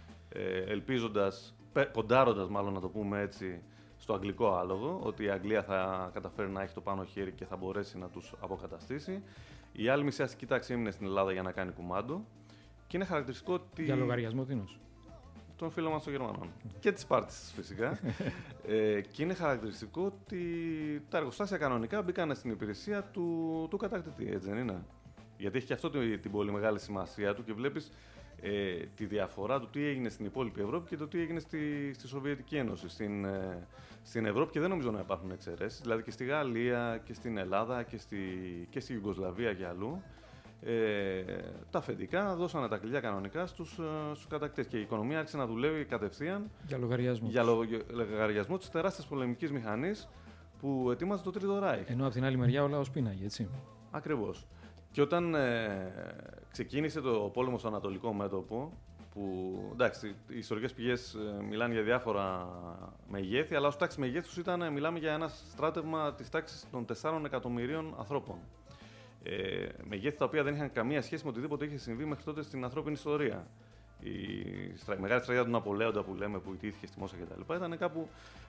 ποντάροντας μάλλον, να το πούμε έτσι, στο αγγλικό άλογο, ότι η Αγγλία θα καταφέρει να έχει το πάνω χέρι και θα μπορέσει να τους αποκαταστήσει. Η άλλη μισή αστική τάξη έμεινε στην Ελλάδα για να κάνει κουμάντο. Και είναι χαρακτηριστικό ότι. Για λογαριασμό τίνος? Των φίλων μας των Γερμανών. Και της Σπάρτης, φυσικά. Και είναι χαρακτηριστικό ότι τα εργοστάσια κανονικά μπήκαν στην υπηρεσία του κατακτητή, έτσι δεν είναι? Γιατί έχει και αυτό την πολύ μεγάλη σημασία του και βλέπεις τη διαφορά του τι έγινε στην υπόλοιπη Ευρώπη και το τι έγινε στη Σοβιετική Ένωση. Στην Ευρώπη, και δεν νομίζω να υπάρχουν εξαιρέσεις, δηλαδή και στη Γαλλία και στην Ελλάδα και στη Ιουγκοσλαβία και αλλού, τα αφεντικά δώσανε τα κλειδιά κανονικά στους κατακτητές και η οικονομία άρχισε να δουλεύει κατευθείαν για λογαριασμό της τεράστιας πολεμικής μηχανής που ετοίμαζε το Τρίτο Ράιχ. Ενώ από την άλλη μεριά ο λαός πίναγε, έτσι. Ακριβώς. Και όταν ξεκίνησε το πόλεμο στο Ανατολικό μέτωπο, που εντάξει, οι ιστορικές πηγές μιλάνε για διάφορα μεγέθη, αλλά ως τάξη μεγέθους μιλάμε για ένα στράτευμα της τάξης των 4 εκατομμυρίων ανθρώπων. Μεγέθη τα οποία δεν είχαν καμία σχέση με οτιδήποτε είχε συμβεί μέχρι τότε στην ανθρώπινη ιστορία. Η μεγάλη στρατιά του Ναπολέοντα που λέμε, που ιτήθηκε στη Μόσχα κτλ. Ήταν κάπου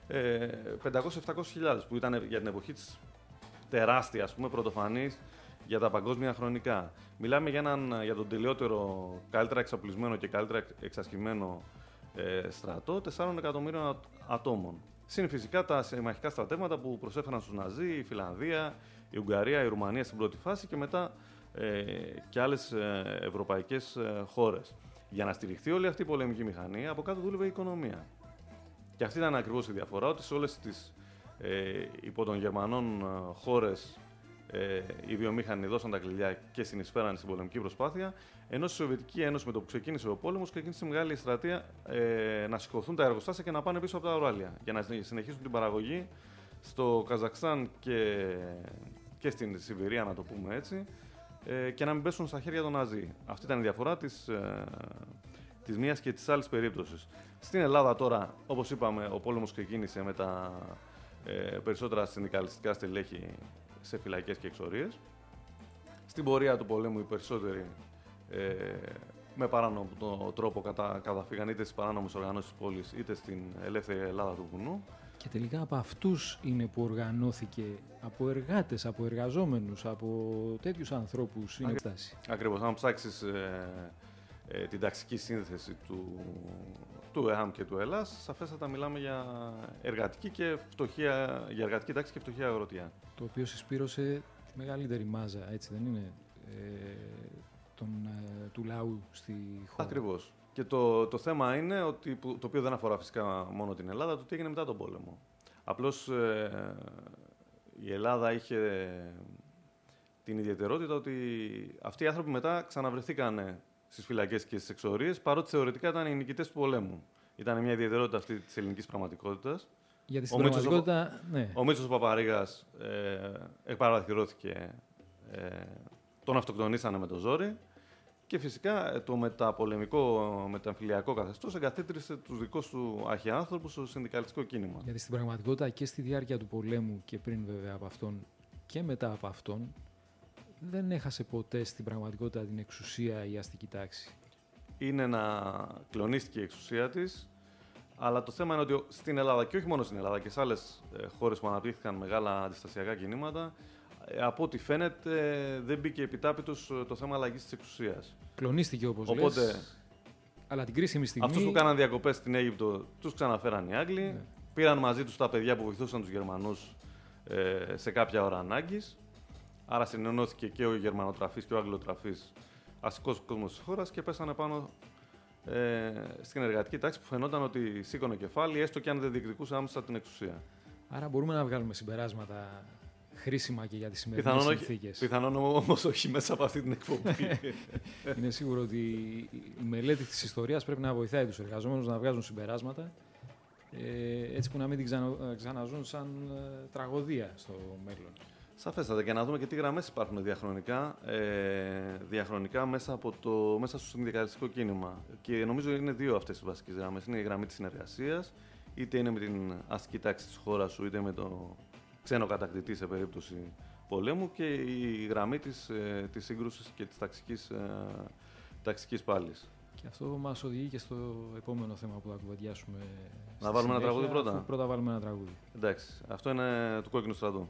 500-700 που ήταν για την εποχή της τεράστια, ας πούμε, πρωτοφανής για τα παγκόσμια χρονικά. Μιλάμε για τον τελειότερο, καλύτερα εξαπλισμένο και καλύτερα εξασκημένο στρατό 4 εκατομμύριων ατόμων. Συν φυσικά τα συμμαχικά στρατεύματα που προσέφεραν στους Ναζί, η Φιλανδία, η Ουγγαρία, η Ρουμανία στην πρώτη φάση και μετά και άλλες ευρωπαϊκές χώρες. Για να στηριχθεί όλη αυτή η πολεμική μηχανή, από κάτω δούλευε η οικονομία. Και αυτή ήταν ακριβώς η διαφορά, ότι σε όλες τις υπό των Γερμανών χώρες οι βιομήχανοι δώσαν τα κλειδιά και συνεισφέραν στην πολεμική προσπάθεια, ενώ στη Σοβιετική Ένωση, με το που ξεκίνησε ο πόλεμος, ξεκίνησε μεγάλη εκστρατεία να σηκωθούν τα εργοστάσια και να πάνε πίσω από τα Ουράλια για να συνεχίσουν την παραγωγή στο Καζακστάν και στην Σιβηρία, να το πούμε έτσι, και να μην πέσουν στα χέρια των Ναζί. Αυτή ήταν η διαφορά της μίας και της άλλης περίπτωσης. Στην Ελλάδα τώρα, όπως είπαμε, ο πόλεμος ξεκίνησε με τα περισσότερα συνδικαλιστικά στελέχη σε φυλακές και εξορίες. Στην πορεία του πολέμου οι περισσότεροι με παράνομο τρόπο καταφύγαν είτε στις παράνομες οργανώσεις της πόλης είτε στην ελεύθερη Ελλάδα του βουνού. Και τελικά από αυτούς είναι που οργανώθηκε, από εργάτες, από εργαζόμενους, από τέτοιους ανθρώπους είναι η στάση. Ακριβώς. Αν ψάξεις την ταξική σύνθεση του ΕΑΜ και του ΕΛΑΣ, σαφέστατα μιλάμε για εργατική τάξη και φτωχή αγροτιά. Το οποίο συσπήρωσε τη μεγαλύτερη μάζα, έτσι δεν είναι, του λαού στη χώρα. Ακριβώς. Και το θέμα είναι ότι, το οποίο δεν αφορά φυσικά μόνο την Ελλάδα, το τι έγινε μετά τον πόλεμο. Απλώς η Ελλάδα είχε την ιδιαιτερότητα ότι αυτοί οι άνθρωποι μετά ξαναβρεθήκαν στις φυλακές και στις εξορίες, παρότι θεωρητικά ήταν οι νικητές του πολέμου. Ήταν μια ιδιαιτερότητα αυτή της ελληνικής πραγματικότητας. Γιατί στην πραγματικότητα, ναι. Ο Μίτσος Παπαρίγας εκπαραθυρώθηκε, τον αυτοκτονήσανε με το ζόρι και φυσικά το μεταμφυλιακό καθεστώς εγκαθίδρυσε τους δικούς του αρχιάνθρωπους στο συνδικαλιστικό κίνημα. Γιατί στην πραγματικότητα και στη διάρκεια του πολέμου και πριν βέβαια από αυτόν και μετά από αυτόν δεν έχασε ποτέ στην πραγματικότητα την εξουσία η αστική τάξη. Είναι να κλονίστηκε η εξουσία της, Αλλά το θέμα είναι ότι στην Ελλάδα, και όχι μόνο στην Ελλάδα, και σε άλλες χώρες που αναπτύχθηκαν μεγάλα αντιστασιακά κινήματα, από ό,τι φαίνεται δεν μπήκε επιτάπητος το θέμα αλλαγής της εξουσίας. Κλονίστηκε, όπως λες, αλλά την κρίσιμη στιγμή... Αυτούς που κάναν διακοπές στην Αίγυπτο τους ξαναφέραν οι Άγγλοι, Ναι. πήραν μαζί τους τα παιδιά που βοηθούσαν τους Γερμανούς σε κάποια ώρα ανάγκης. Άρα συνενώθηκε και ο Γερμανοτραφής και ο Αγγλοτραφής, αστικός κόσμος της χώρας, και πέσανε πάνω στην εργατική τάξη που φαινόταν ότι σήκωνε κεφάλι, έστω και αν δεν διεκδικούσε άμεσα την εξουσία. Άρα μπορούμε να βγάλουμε συμπεράσματα χρήσιμα και για τις σημερινές συνθήκες. Πιθανόν όμως όχι μέσα από αυτή την εκπομπή. Είναι σίγουρο ότι η μελέτη της ιστορίας πρέπει να βοηθάει τους εργαζόμενους να βγάζουν συμπεράσματα, έτσι που να μην την ξαναζούν σαν τραγωδία στο μέλλον. Σαφέστατα, και να δούμε και τι γραμμές υπάρχουν διαχρονικά μέσα στο συνδικαλιστικό κίνημα. Και νομίζω είναι δύο αυτές οι βασικές γραμμές. Είναι η γραμμή της συνεργασίας, είτε είναι με την αστική τάξη της χώρας σου, είτε με το ξένο κατακτητή σε περίπτωση πολέμου, και η γραμμή της σύγκρουσης και της ταξικής πάλης. Και αυτό μας οδηγεί και στο επόμενο θέμα που θα κουβεντιάσουμε. Να βάλουμε ένα τραγούδι πρώτα. Πρώτα βάλουμε ένα τραγούδι. Εντάξει, αυτό είναι του Κόκκινου Στρατού.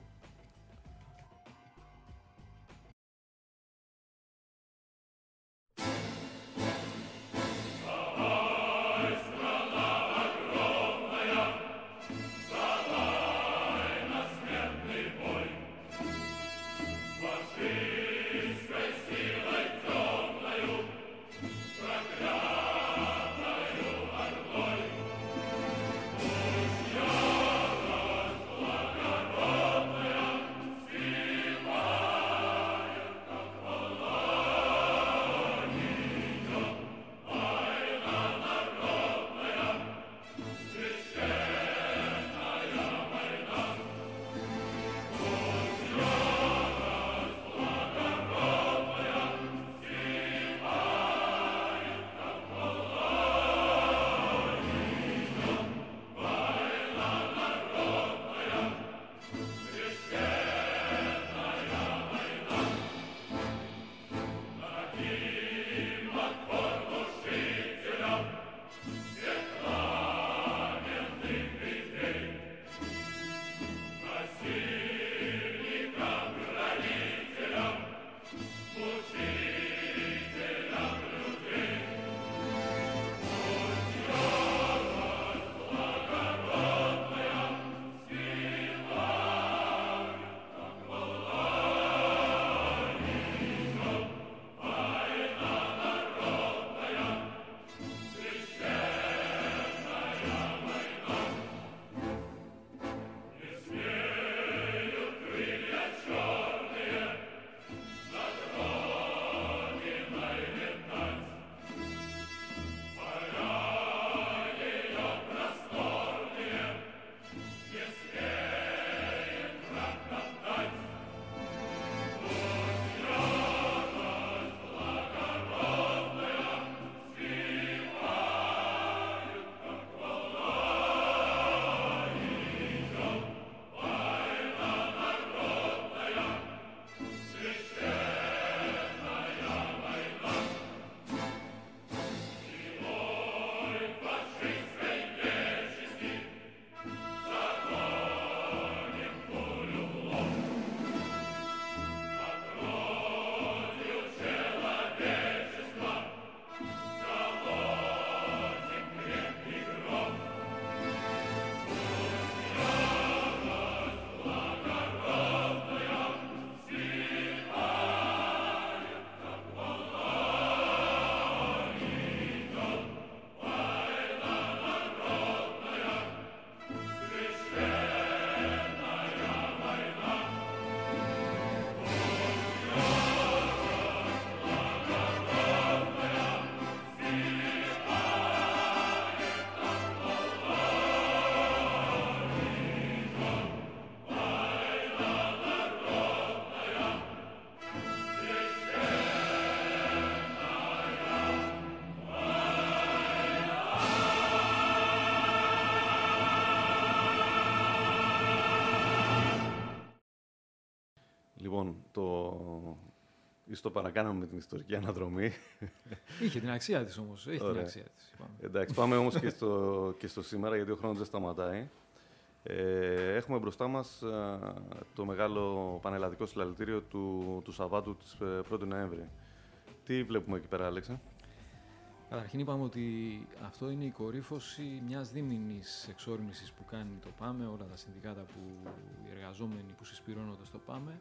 Λοιπόν, Ίσως το παρακάναμε με την ιστορική αναδρομή. Είχε την αξία της όμως. Έχει την αξία της. Εντάξει, πάμε όμως και στο σήμερα, γιατί ο χρόνος δεν σταματάει. Έχουμε μπροστά μας το μεγάλο πανελλαδικό συλλαλητήριο του Σαββάτου της 1η Νοέμβρη. Τι βλέπουμε εκεί πέρα, Άλεξα? Καταρχήν είπαμε ότι αυτό είναι η κορύφωση μιας δίμηνης εξόρμησης που κάνει το ΠΑΜΕ, όλα τα συνδικάτα οι εργαζόμενοι που συσπηρώνονται στο ΠΑΜΕ.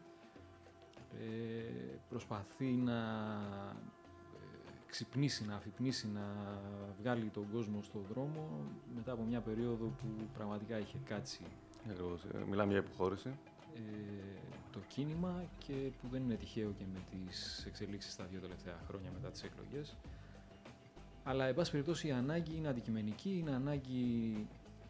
Προσπαθεί να ξυπνήσει, να αφυπνήσει, να βγάλει τον κόσμο στον δρόμο μετά από μια περίοδο που πραγματικά είχε κάτσει. Μιλάμε για υποχώρηση. Το κίνημα, και που δεν είναι τυχαίο και με τις εξελίξεις τα 2 τελευταία χρόνια μετά τις εκλογές. Αλλά, εν πάση περιπτώσει, η ανάγκη είναι αντικειμενική, είναι ανάγκη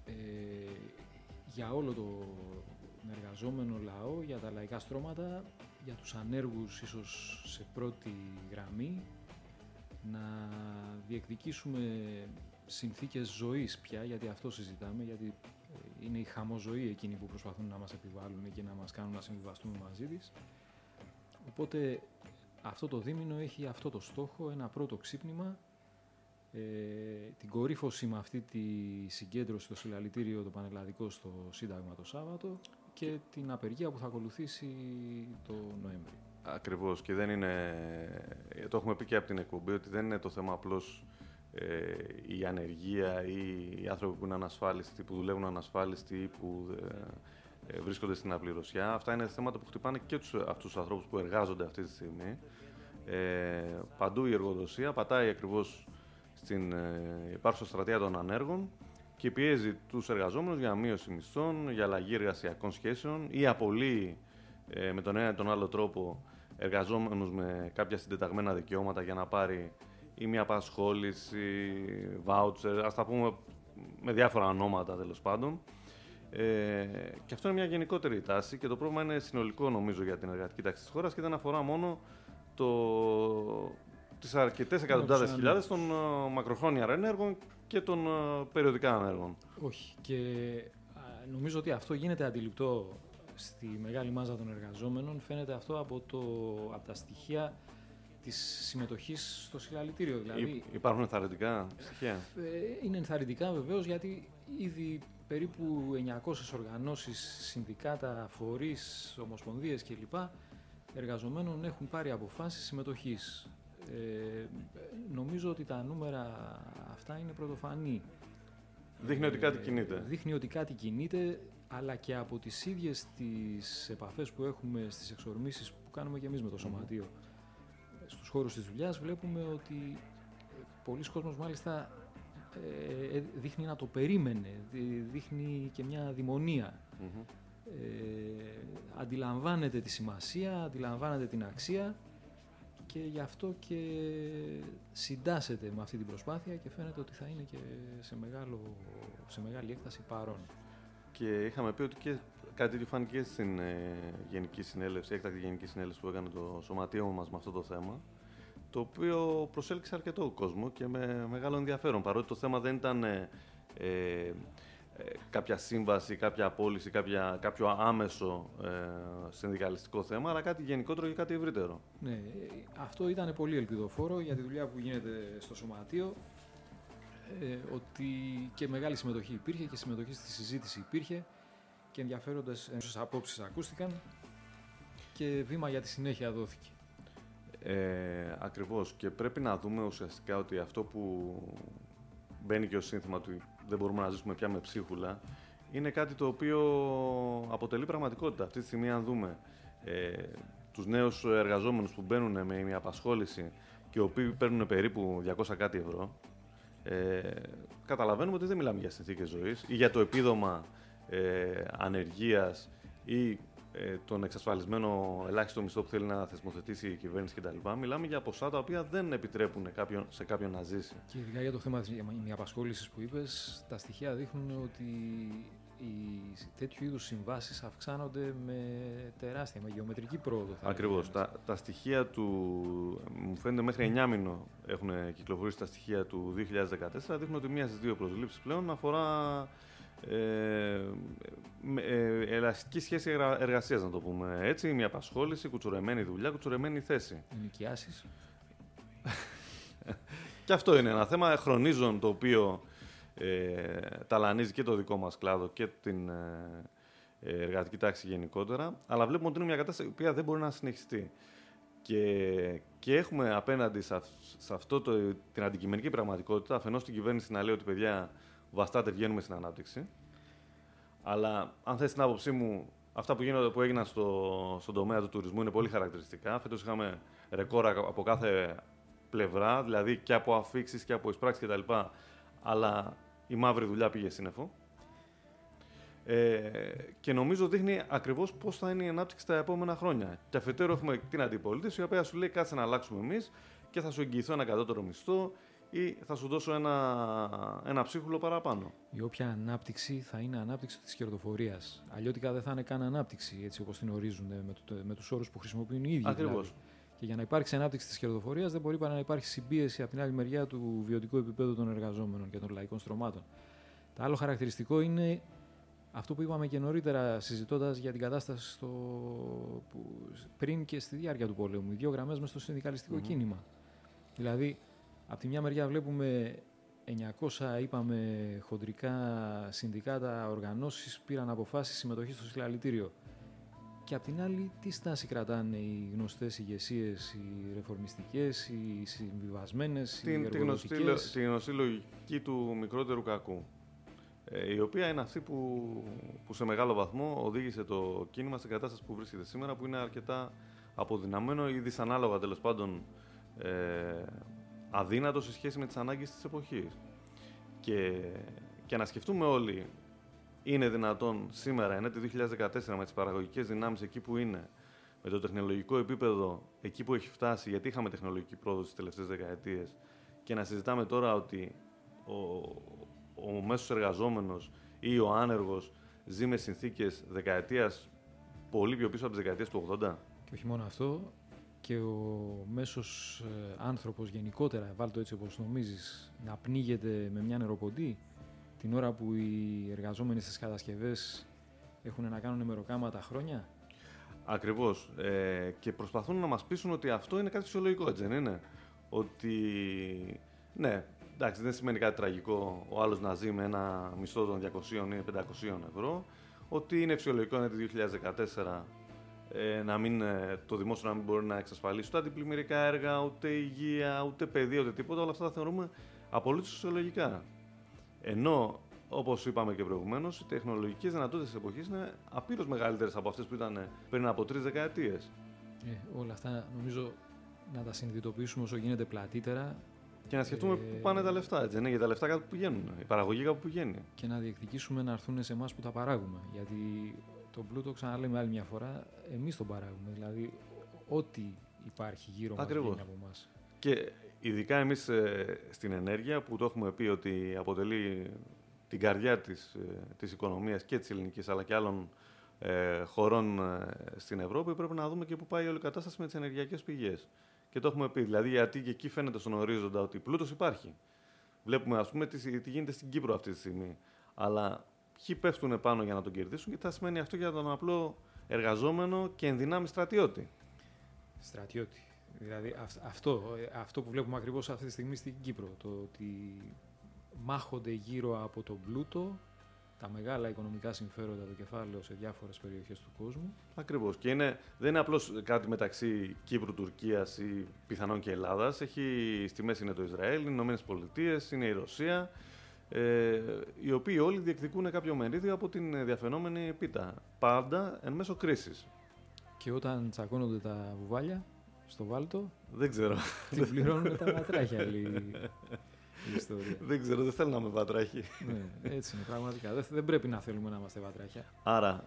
για όλο τον εργαζόμενο λαό, για τα λαϊκά στρώματα, για τους ανέργους ίσως σε πρώτη γραμμή, να διεκδικήσουμε συνθήκες ζωής πια, γιατί αυτό συζητάμε, γιατί είναι η χαμοζωή εκείνη που προσπαθούν να μας επιβάλλουν και να μας κάνουν να συμβιβαστούμε μαζί της. Οπότε αυτό το δίμηνο έχει αυτό το στόχο, ένα πρώτο ξύπνημα, την κορύφωση με αυτή τη συγκέντρωση στο συλλαλητήριο το πανελλαδικό στο Σύνταγμα το Σάββατο και την απεργία που θα ακολουθήσει το Νοέμβρη. Ακριβώς, και δεν είναι, το έχουμε πει και από την εκπομπή, ότι δεν είναι το θέμα απλώς η ανεργία ή οι άνθρωποι που είναι ανασφάλιστοι, που δουλεύουν ανασφάλιστοι ή που βρίσκονται στην απληρωσιά. Αυτά είναι θέματα που χτυπάνε και αυτούς τους ανθρώπους που εργάζονται αυτή τη στιγμή. Παντού η εργοδοσία πατάει ακριβώς στην υπάρχουσα στρατεία των ανέργων και πιέζει τους εργαζόμενους για μείωση μισθών, για αλλαγή εργασιακών σχέσεων ή απολύει με τον ένα ή τον άλλο τρόπο εργαζόμενους με κάποια συντεταγμένα δικαιώματα για να πάρει ή μια απασχόληση, voucher, ας τα πούμε με διάφορα ονόματα τέλος πάντων. Και αυτό είναι μια γενικότερη τάση και το πρόβλημα είναι συνολικό, νομίζω, για την εργατική τάξη της χώρας και δεν αφορά μόνο τις αρκετές εκατοντάδες χιλιάδες των μακροχρόνια ανέργων και των περιοδικά ανέργων. Όχι. Και νομίζω ότι αυτό γίνεται αντιληπτό στη μεγάλη μάζα των εργαζόμενων. Φαίνεται αυτό από τα στοιχεία της συμμετοχής στο συλλαλητήριο. Δηλαδή, υπάρχουν ενθαρρυντικά στοιχεία? Είναι ενθαρρυντικά βεβαίως, γιατί ήδη περίπου 900 οργανώσεις, συνδικάτα, φορείς, ομοσπονδίες κλπ. Εργαζομένων έχουν πάρει αποφάσεις συμμετοχής. Νομίζω ότι τα νούμερα αυτά είναι πρωτοφανή. Δείχνει ότι κάτι κινείται. Δείχνει ότι κάτι κινείται, αλλά και από τις ίδιες τις επαφές που έχουμε στις εξορμήσεις που κάνουμε και εμείς με το Σωματείο. Στους χώρους της δουλειάς βλέπουμε ότι πολλοί κόσμος μάλιστα δείχνει να το περίμενε, δείχνει και μια αδημονία. Αντιλαμβάνεται τη σημασία, αντιλαμβάνεται την αξία και γι' αυτό και συντάσσεται με αυτή την προσπάθεια και φαίνεται ότι θα είναι και σε μεγάλη έκταση παρόν. Και είχαμε πει ότι και κάτι τέτοιο φάνηκε στην Γενική Συνέλευση, έκτακτη Γενική Συνέλευση που έκανε το Σωματείο μας με αυτό το θέμα, το οποίο προσέλκυσε αρκετό κόσμο και με μεγάλο ενδιαφέρον, παρότι το θέμα δεν ήταν κάποια σύμβαση, κάποια απόλυση, κάποιο άμεσο συνδικαλιστικό θέμα, αλλά κάτι γενικότερο και κάτι ευρύτερο. Ναι, αυτό ήταν πολύ ελπιδοφόρο για τη δουλειά που γίνεται στο Σωματείο, ότι και μεγάλη συμμετοχή υπήρχε και συμμετοχή στη συζήτηση υπήρχε και ενδιαφέροντες απόψεις ακούστηκαν και βήμα για τη συνέχεια δόθηκε. Ακριβώς, και πρέπει να δούμε ουσιαστικά ότι αυτό που μπαίνει και ως σύνθημα του δεν μπορούμε να ζήσουμε πια με ψίχουλα, είναι κάτι το οποίο αποτελεί πραγματικότητα. Αυτή τη στιγμή, αν δούμε τους νέους εργαζόμενους που μπαίνουν με μια απασχόληση και οι οποίοι παίρνουν περίπου 200 κάτι ευρώ, καταλαβαίνουμε ότι δεν μιλάμε για συνθήκες ζωής ή για το επίδομα ανεργίας ή τον εξασφαλισμένο ελάχιστο μισθό που θέλει να θεσμοθετήσει η κυβέρνηση κτλ. Μιλάμε για ποσά τα οποία δεν επιτρέπουν σε κάποιον να ζήσει. Και ειδικά για το θέμα της απασχόλησης που είπες, τα στοιχεία δείχνουν ότι οι τέτοιου είδους συμβάσεις αυξάνονται με τεράστια, με γεωμετρική πρόοδο. Ακριβώς. Τα στοιχεία μου φαίνεται μέχρι 9 μήνο έχουν κυκλοφορήσει τα στοιχεία του 2014, δείχνουν ότι μία στις δύο προσλήψεις πλέον αφορά ελαστική σχέση εργασίας, να το πούμε έτσι, μια απασχόληση, κουτσουρεμένη δουλειά, κουτσουρεμένη θέση. Ενοικιάσεις. Και αυτό είναι ένα θέμα χρονίζων, το οποίο ταλανίζει και το δικό μας κλάδο και την εργατική τάξη γενικότερα, αλλά βλέπουμε ότι είναι μια κατάσταση η οποία δεν μπορεί να συνεχιστεί. Και έχουμε απέναντι σε αυτό την αντικειμενική πραγματικότητα, αφενός την κυβέρνηση να λέει ότι παιδιά βαστάτε, βγαίνουμε στην ανάπτυξη, αλλά αν θες την άποψή μου, αυτά που έγιναν στον τομέα του τουρισμού είναι πολύ χαρακτηριστικά. Φέτος είχαμε ρεκόρ από κάθε πλευρά, δηλαδή και από αφίξεις και από εισπράξεις κτλ. Αλλά η μαύρη δουλειά πήγε σύννεφο. Και νομίζω δείχνει ακριβώς πώς θα είναι η ανάπτυξη τα επόμενα χρόνια. Και αφετέρου έχουμε την αντιπολίτευση, η οποία σου λέει κάτσε να αλλάξουμε εμείς και θα σου εγγυηθώ ένα κατώτερο μισθό ή θα σου δώσω ένα ψίχουλο παραπάνω. Η όποια ανάπτυξη θα είναι ανάπτυξη της κερδοφορίας. Αλλιώτικα δεν θα είναι καν ανάπτυξη, έτσι όπως την ορίζουν με τους όρους που χρησιμοποιούν οι ίδιοι. Ακριβώς. Δηλαδή. Και για να υπάρξει ανάπτυξη της κερδοφορίας δεν μπορεί παρά να υπάρχει συμπίεση από την άλλη μεριά του βιωτικού επίπεδου των εργαζόμενων και των λαϊκών στρωμάτων. Το άλλο χαρακτηριστικό είναι αυτό που είπαμε και νωρίτερα, συζητώντας για την κατάσταση πριν και στη διάρκεια του πολέμου. Οι δύο γραμμές μες στο συνδικαλιστικό κίνημα. Δηλαδή, από τη μια μεριά βλέπουμε 900, είπαμε, χοντρικά συνδικάτα, οργανώσεις πήραν αποφάσεις συμμετοχής στο συλλαλητήριο. Και απ' την άλλη, τι στάση κρατάνε οι γνωστές ηγεσίες, οι ρεφορμιστικές, οι συμβιβασμένες, οι εργοδοτικές. Τη γνωστή λογική του μικρότερου κακού. Η οποία είναι αυτή που σε μεγάλο βαθμό οδήγησε το κίνημα στην κατάσταση που βρίσκεται σήμερα, που είναι αρκετά αποδυναμμένο ή δυσανάλογα, τέλος πάντων, αδύνατο σε σχέση με τις ανάγκες της εποχής. Και να σκεφτούμε όλοι, είναι δυνατόν σήμερα, ενέτη 2014, με τις παραγωγικές δυνάμεις εκεί που είναι, με το τεχνολογικό επίπεδο εκεί που έχει φτάσει, γιατί είχαμε τεχνολογική πρόοδο τις τελευταίες δεκαετίες, και να συζητάμε τώρα ότι ο μέσος εργαζόμενος ή ο άνεργος ζει με συνθήκες δεκαετίας πολύ πιο πίσω από τις δεκαετίες του 80. Και όχι μόνο αυτό, και ο μέσος άνθρωπος γενικότερα, βάλτε το έτσι όπως νομίζεις, να πνίγεται με μια νεροποντή την ώρα που οι εργαζόμενοι στις κατασκευές έχουν να κάνουν μεροκάματα χρόνια. Ακριβώς. Και προσπαθούν να μας πείσουν ότι αυτό είναι κάτι φυσιολογικό, έτσι δεν είναι? Ότι ναι, εντάξει, δεν σημαίνει κάτι τραγικό ο άλλος να ζει με ένα μισθό των 200 ή 500 ευρώ, ότι είναι φυσιολογικό είναι το 2014 το δημόσιο να μην μπορεί να εξασφαλίσει ούτε αντιπλημμυρικά έργα, ούτε υγεία, ούτε παιδεία, ούτε τίποτα. Όλα αυτά τα θεωρούμε απολύτως φυσιολογικά. Ενώ, όπως είπαμε και προηγουμένως, οι τεχνολογικές δυνατότητες της εποχής είναι απείρως μεγαλύτερες από αυτές που ήταν πριν από 3 δεκαετίες. Όλα αυτά νομίζω να τα συνειδητοποιήσουμε όσο γίνεται πλατύτερα. Και να σκεφτούμε πού πάνε τα λεφτά, έτσι, για τα λεφτά κάπου πηγαίνουν, η παραγωγή κάπου πηγαίνει. Και να διεκδικήσουμε να έρθουν σε εμάς που τα παράγουμε. Γιατί τον πλούτο, ξαναλέμε άλλη μια φορά, εμείς τον παράγουμε. Δηλαδή, ό,τι υπάρχει γύρω μας βγαίνει από εμάς. Και ειδικά εμείς στην ενέργεια, που το έχουμε πει ότι αποτελεί την καρδιά της οικονομίας και της ελληνικής, αλλά και άλλων χωρών στην Ευρώπη, πρέπει να δούμε και πού πάει όλη η κατάσταση με τις ενεργειακές πηγές. Και το έχουμε πει, δηλαδή, γιατί και εκεί φαίνεται στον ορίζοντα ότι πλούτος υπάρχει. Βλέπουμε, ας πούμε, τι γίνεται στην Κύπρο αυτή τη στιγμή. Αλλά ποιοι πέφτουν πάνω για να τον κερδίσουν και τι θα σημαίνει αυτό για τον απλό εργαζόμενο και ενδυνάμει στρατιώτη. Στρατιώτη. Δηλαδή, αυτό που βλέπουμε ακριβώς αυτή τη στιγμή στην Κύπρο. Το ότι μάχονται γύρω από τον πλούτο τα μεγάλα οικονομικά συμφέροντα, το κεφάλαιο σε διάφορες περιοχές του κόσμου. Ακριβώς. Και δεν είναι απλώς κάτι μεταξύ Κύπρου, Τουρκίας ή πιθανόν και Ελλάδας. Στη μέση είναι το Ισραήλ, είναι οι Ηνωμένες Πολιτείες, είναι η Ρωσία, οι οποίοι όλοι διεκδικούν κάποιο μερίδιο από την διαφαινόμενη πίτα. Πάντα εν μέσω κρίσης. Και όταν τσακώνονται τα βουβάλια στο βάλτο, δεν ξέρω. Την πληρώνουν τα βατράχια, λέει η ιστορία. Δεν ξέρω, δεν θέλω να είμαι βατράχη. Ναι, έτσι είναι πραγματικά. Δεν πρέπει να θέλουμε να είμαστε βατράχια. Άρα,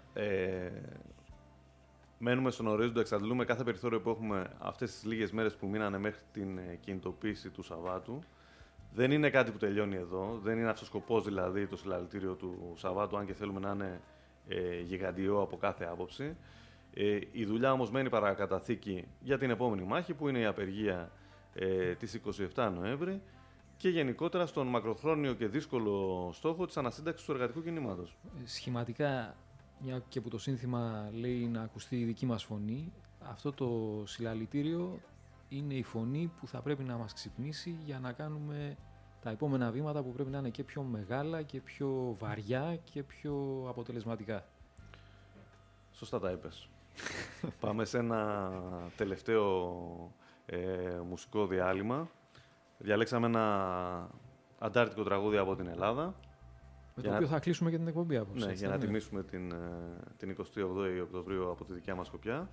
μένουμε στον ορίζοντα, εξαντλούμε κάθε περιθώριο που έχουμε αυτές τις λίγες μέρες που μείνανε μέχρι την κινητοποίηση του Σαββάτου. Δεν είναι κάτι που τελειώνει εδώ. Δεν είναι αυτός ο σκοπός, δηλαδή, το συλλαλητήριο του Σαββάτου, αν και θέλουμε να είναι γιγαντιό από κάθε άποψη. Η δουλειά όμως μένει παρακαταθήκη για την επόμενη μάχη, που είναι η απεργία της 27 Νοέμβρη, και γενικότερα στον μακροχρόνιο και δύσκολο στόχο της ανασύνταξης του εργατικού κινήματος. Σχηματικά, μια και που το σύνθημα λέει να ακουστεί η δική μας φωνή, αυτό το συλλαλητήριο είναι η φωνή που θα πρέπει να μας ξυπνήσει για να κάνουμε τα επόμενα βήματα που πρέπει να είναι και πιο μεγάλα και πιο βαριά και πιο αποτελεσματικά. Σωστά τα είπες. Πάμε σε ένα τελευταίο μουσικό διάλειμμα. Διαλέξαμε ένα αντάρτικο τραγούδι από την Ελλάδα. Με το οποίο θα κλείσουμε και την εκπομπή απόψε. Ναι, για να τιμήσουμε την 28η Οκτωβρίου από τη δικιά μας σκοπιά.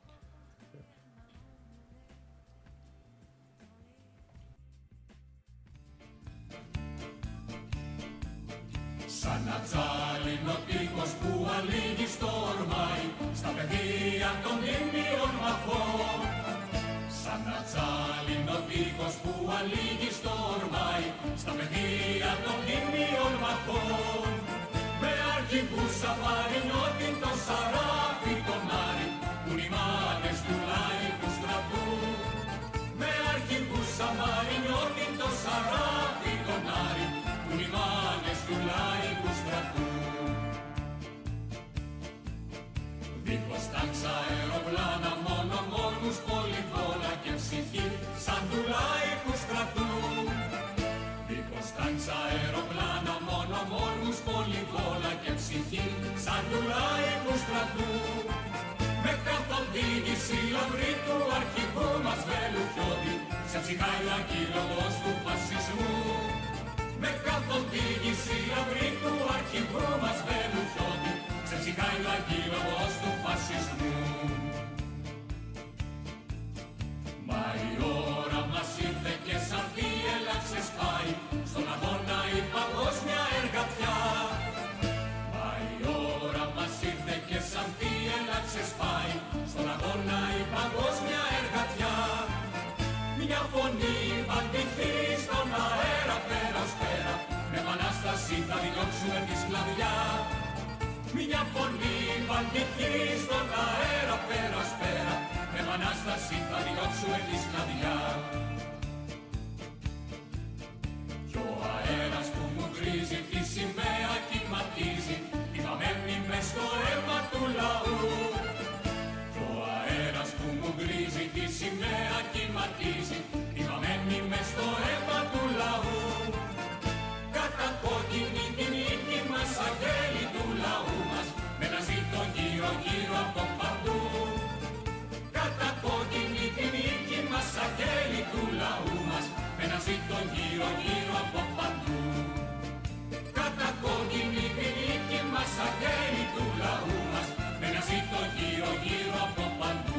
Σαν να τσάλινο τείχος που αλήγει στο ορμάι στα πεδία των τίμιων μαχών. Σαν να τσάλινο τείχος που αλήγει στο ορμάι στα πεδία των τίμιων μαχών. Με αρχηγούς απαρινιώτην τον Σαράφη τον Άρη που οι μάνες του λαϊκού στρατού. Με αρχηγούς απαρινιώτην τον Σαράφη τον Άρη που οι μάνες του λαϊκού στρατού. Δίχως τάξα αεροπλάνα μόνο μόνους πολυβόλα και ψυχή σαν του λαϊκού στρατού. Δίχως τάξα αεροπλάνα μόνο μόνους πολυβόλα και ψυχή σαν του λαϊκού στρατού. Με καθοδήγηση λαμπρή του αρχηγού μας Βελουχιώτη σε ψυχάλια λόγος του φασισμού. Με καθοδήγηση λαμπρή του αρχηγού μας Βελουχιώτη σε ψυχάλια λόγος του φασισμού. Μα η ώρα μας ήρθε και σαν τι έλαξες πάει στον αγώνα η παγκόσμια εργατιά. Μα η ώρα μας ήρθε και σαν τι έλαξες πάει στον αγώνα η παγκόσμια εργατιά. Μια φωνή βαντηθεί στον αέρα πέρα ως πέρα, με επανάσταση θα διώξουμε τη σκλαβιά. Μια φωνή βαντηθεί στον αέρα πέρα ως πέρα, με επανάσταση θα διώξουμε τη σκλαβιά. Κι ο αέρας που μου γκρίζει τη σημαία κυματίζει, τη βαμμένη μες στο αίμα του λαού. Κι ο αέρας που μου γκρίζει τη σημαία κυματίζει, τη βαμμένη μες στο αίμα του λαού. Κατά κόκκινη τη νίκη μας, αγγέλη του λαού μας, με ένα ζήτο γύρω-γύρω από παντού. Κατά κόκκινη τη νίκη μας, αγγέλη του λαού μας, με ένα ζήτο γύρω-γύρω από παντού. Κατά κόκκινη τη νίκη μας, αγγέλη του λαού μας, με ένα ζήτο γύρω-γύρω από παντού.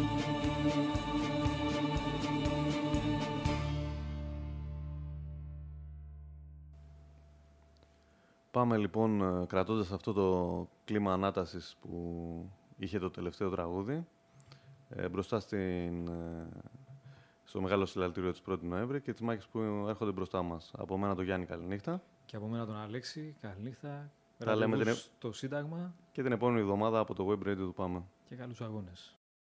Πάμε λοιπόν κρατώντας αυτό το κλίμα ανάτασης που είχε το τελευταίο τραγούδι μπροστά στο μεγάλο συλλαλητήριο της 1η Νοέμβρη και τις μάχες που έρχονται μπροστά μας. Από μένα τον Γιάννη, καληνύχτα. Και από μένα τον Αλέξη, καληνύχτα. Τα λέμε στο Σύνταγμα. Και την επόμενη εβδομάδα από το Web Radio του Πάμε. Και καλούς αγώνες.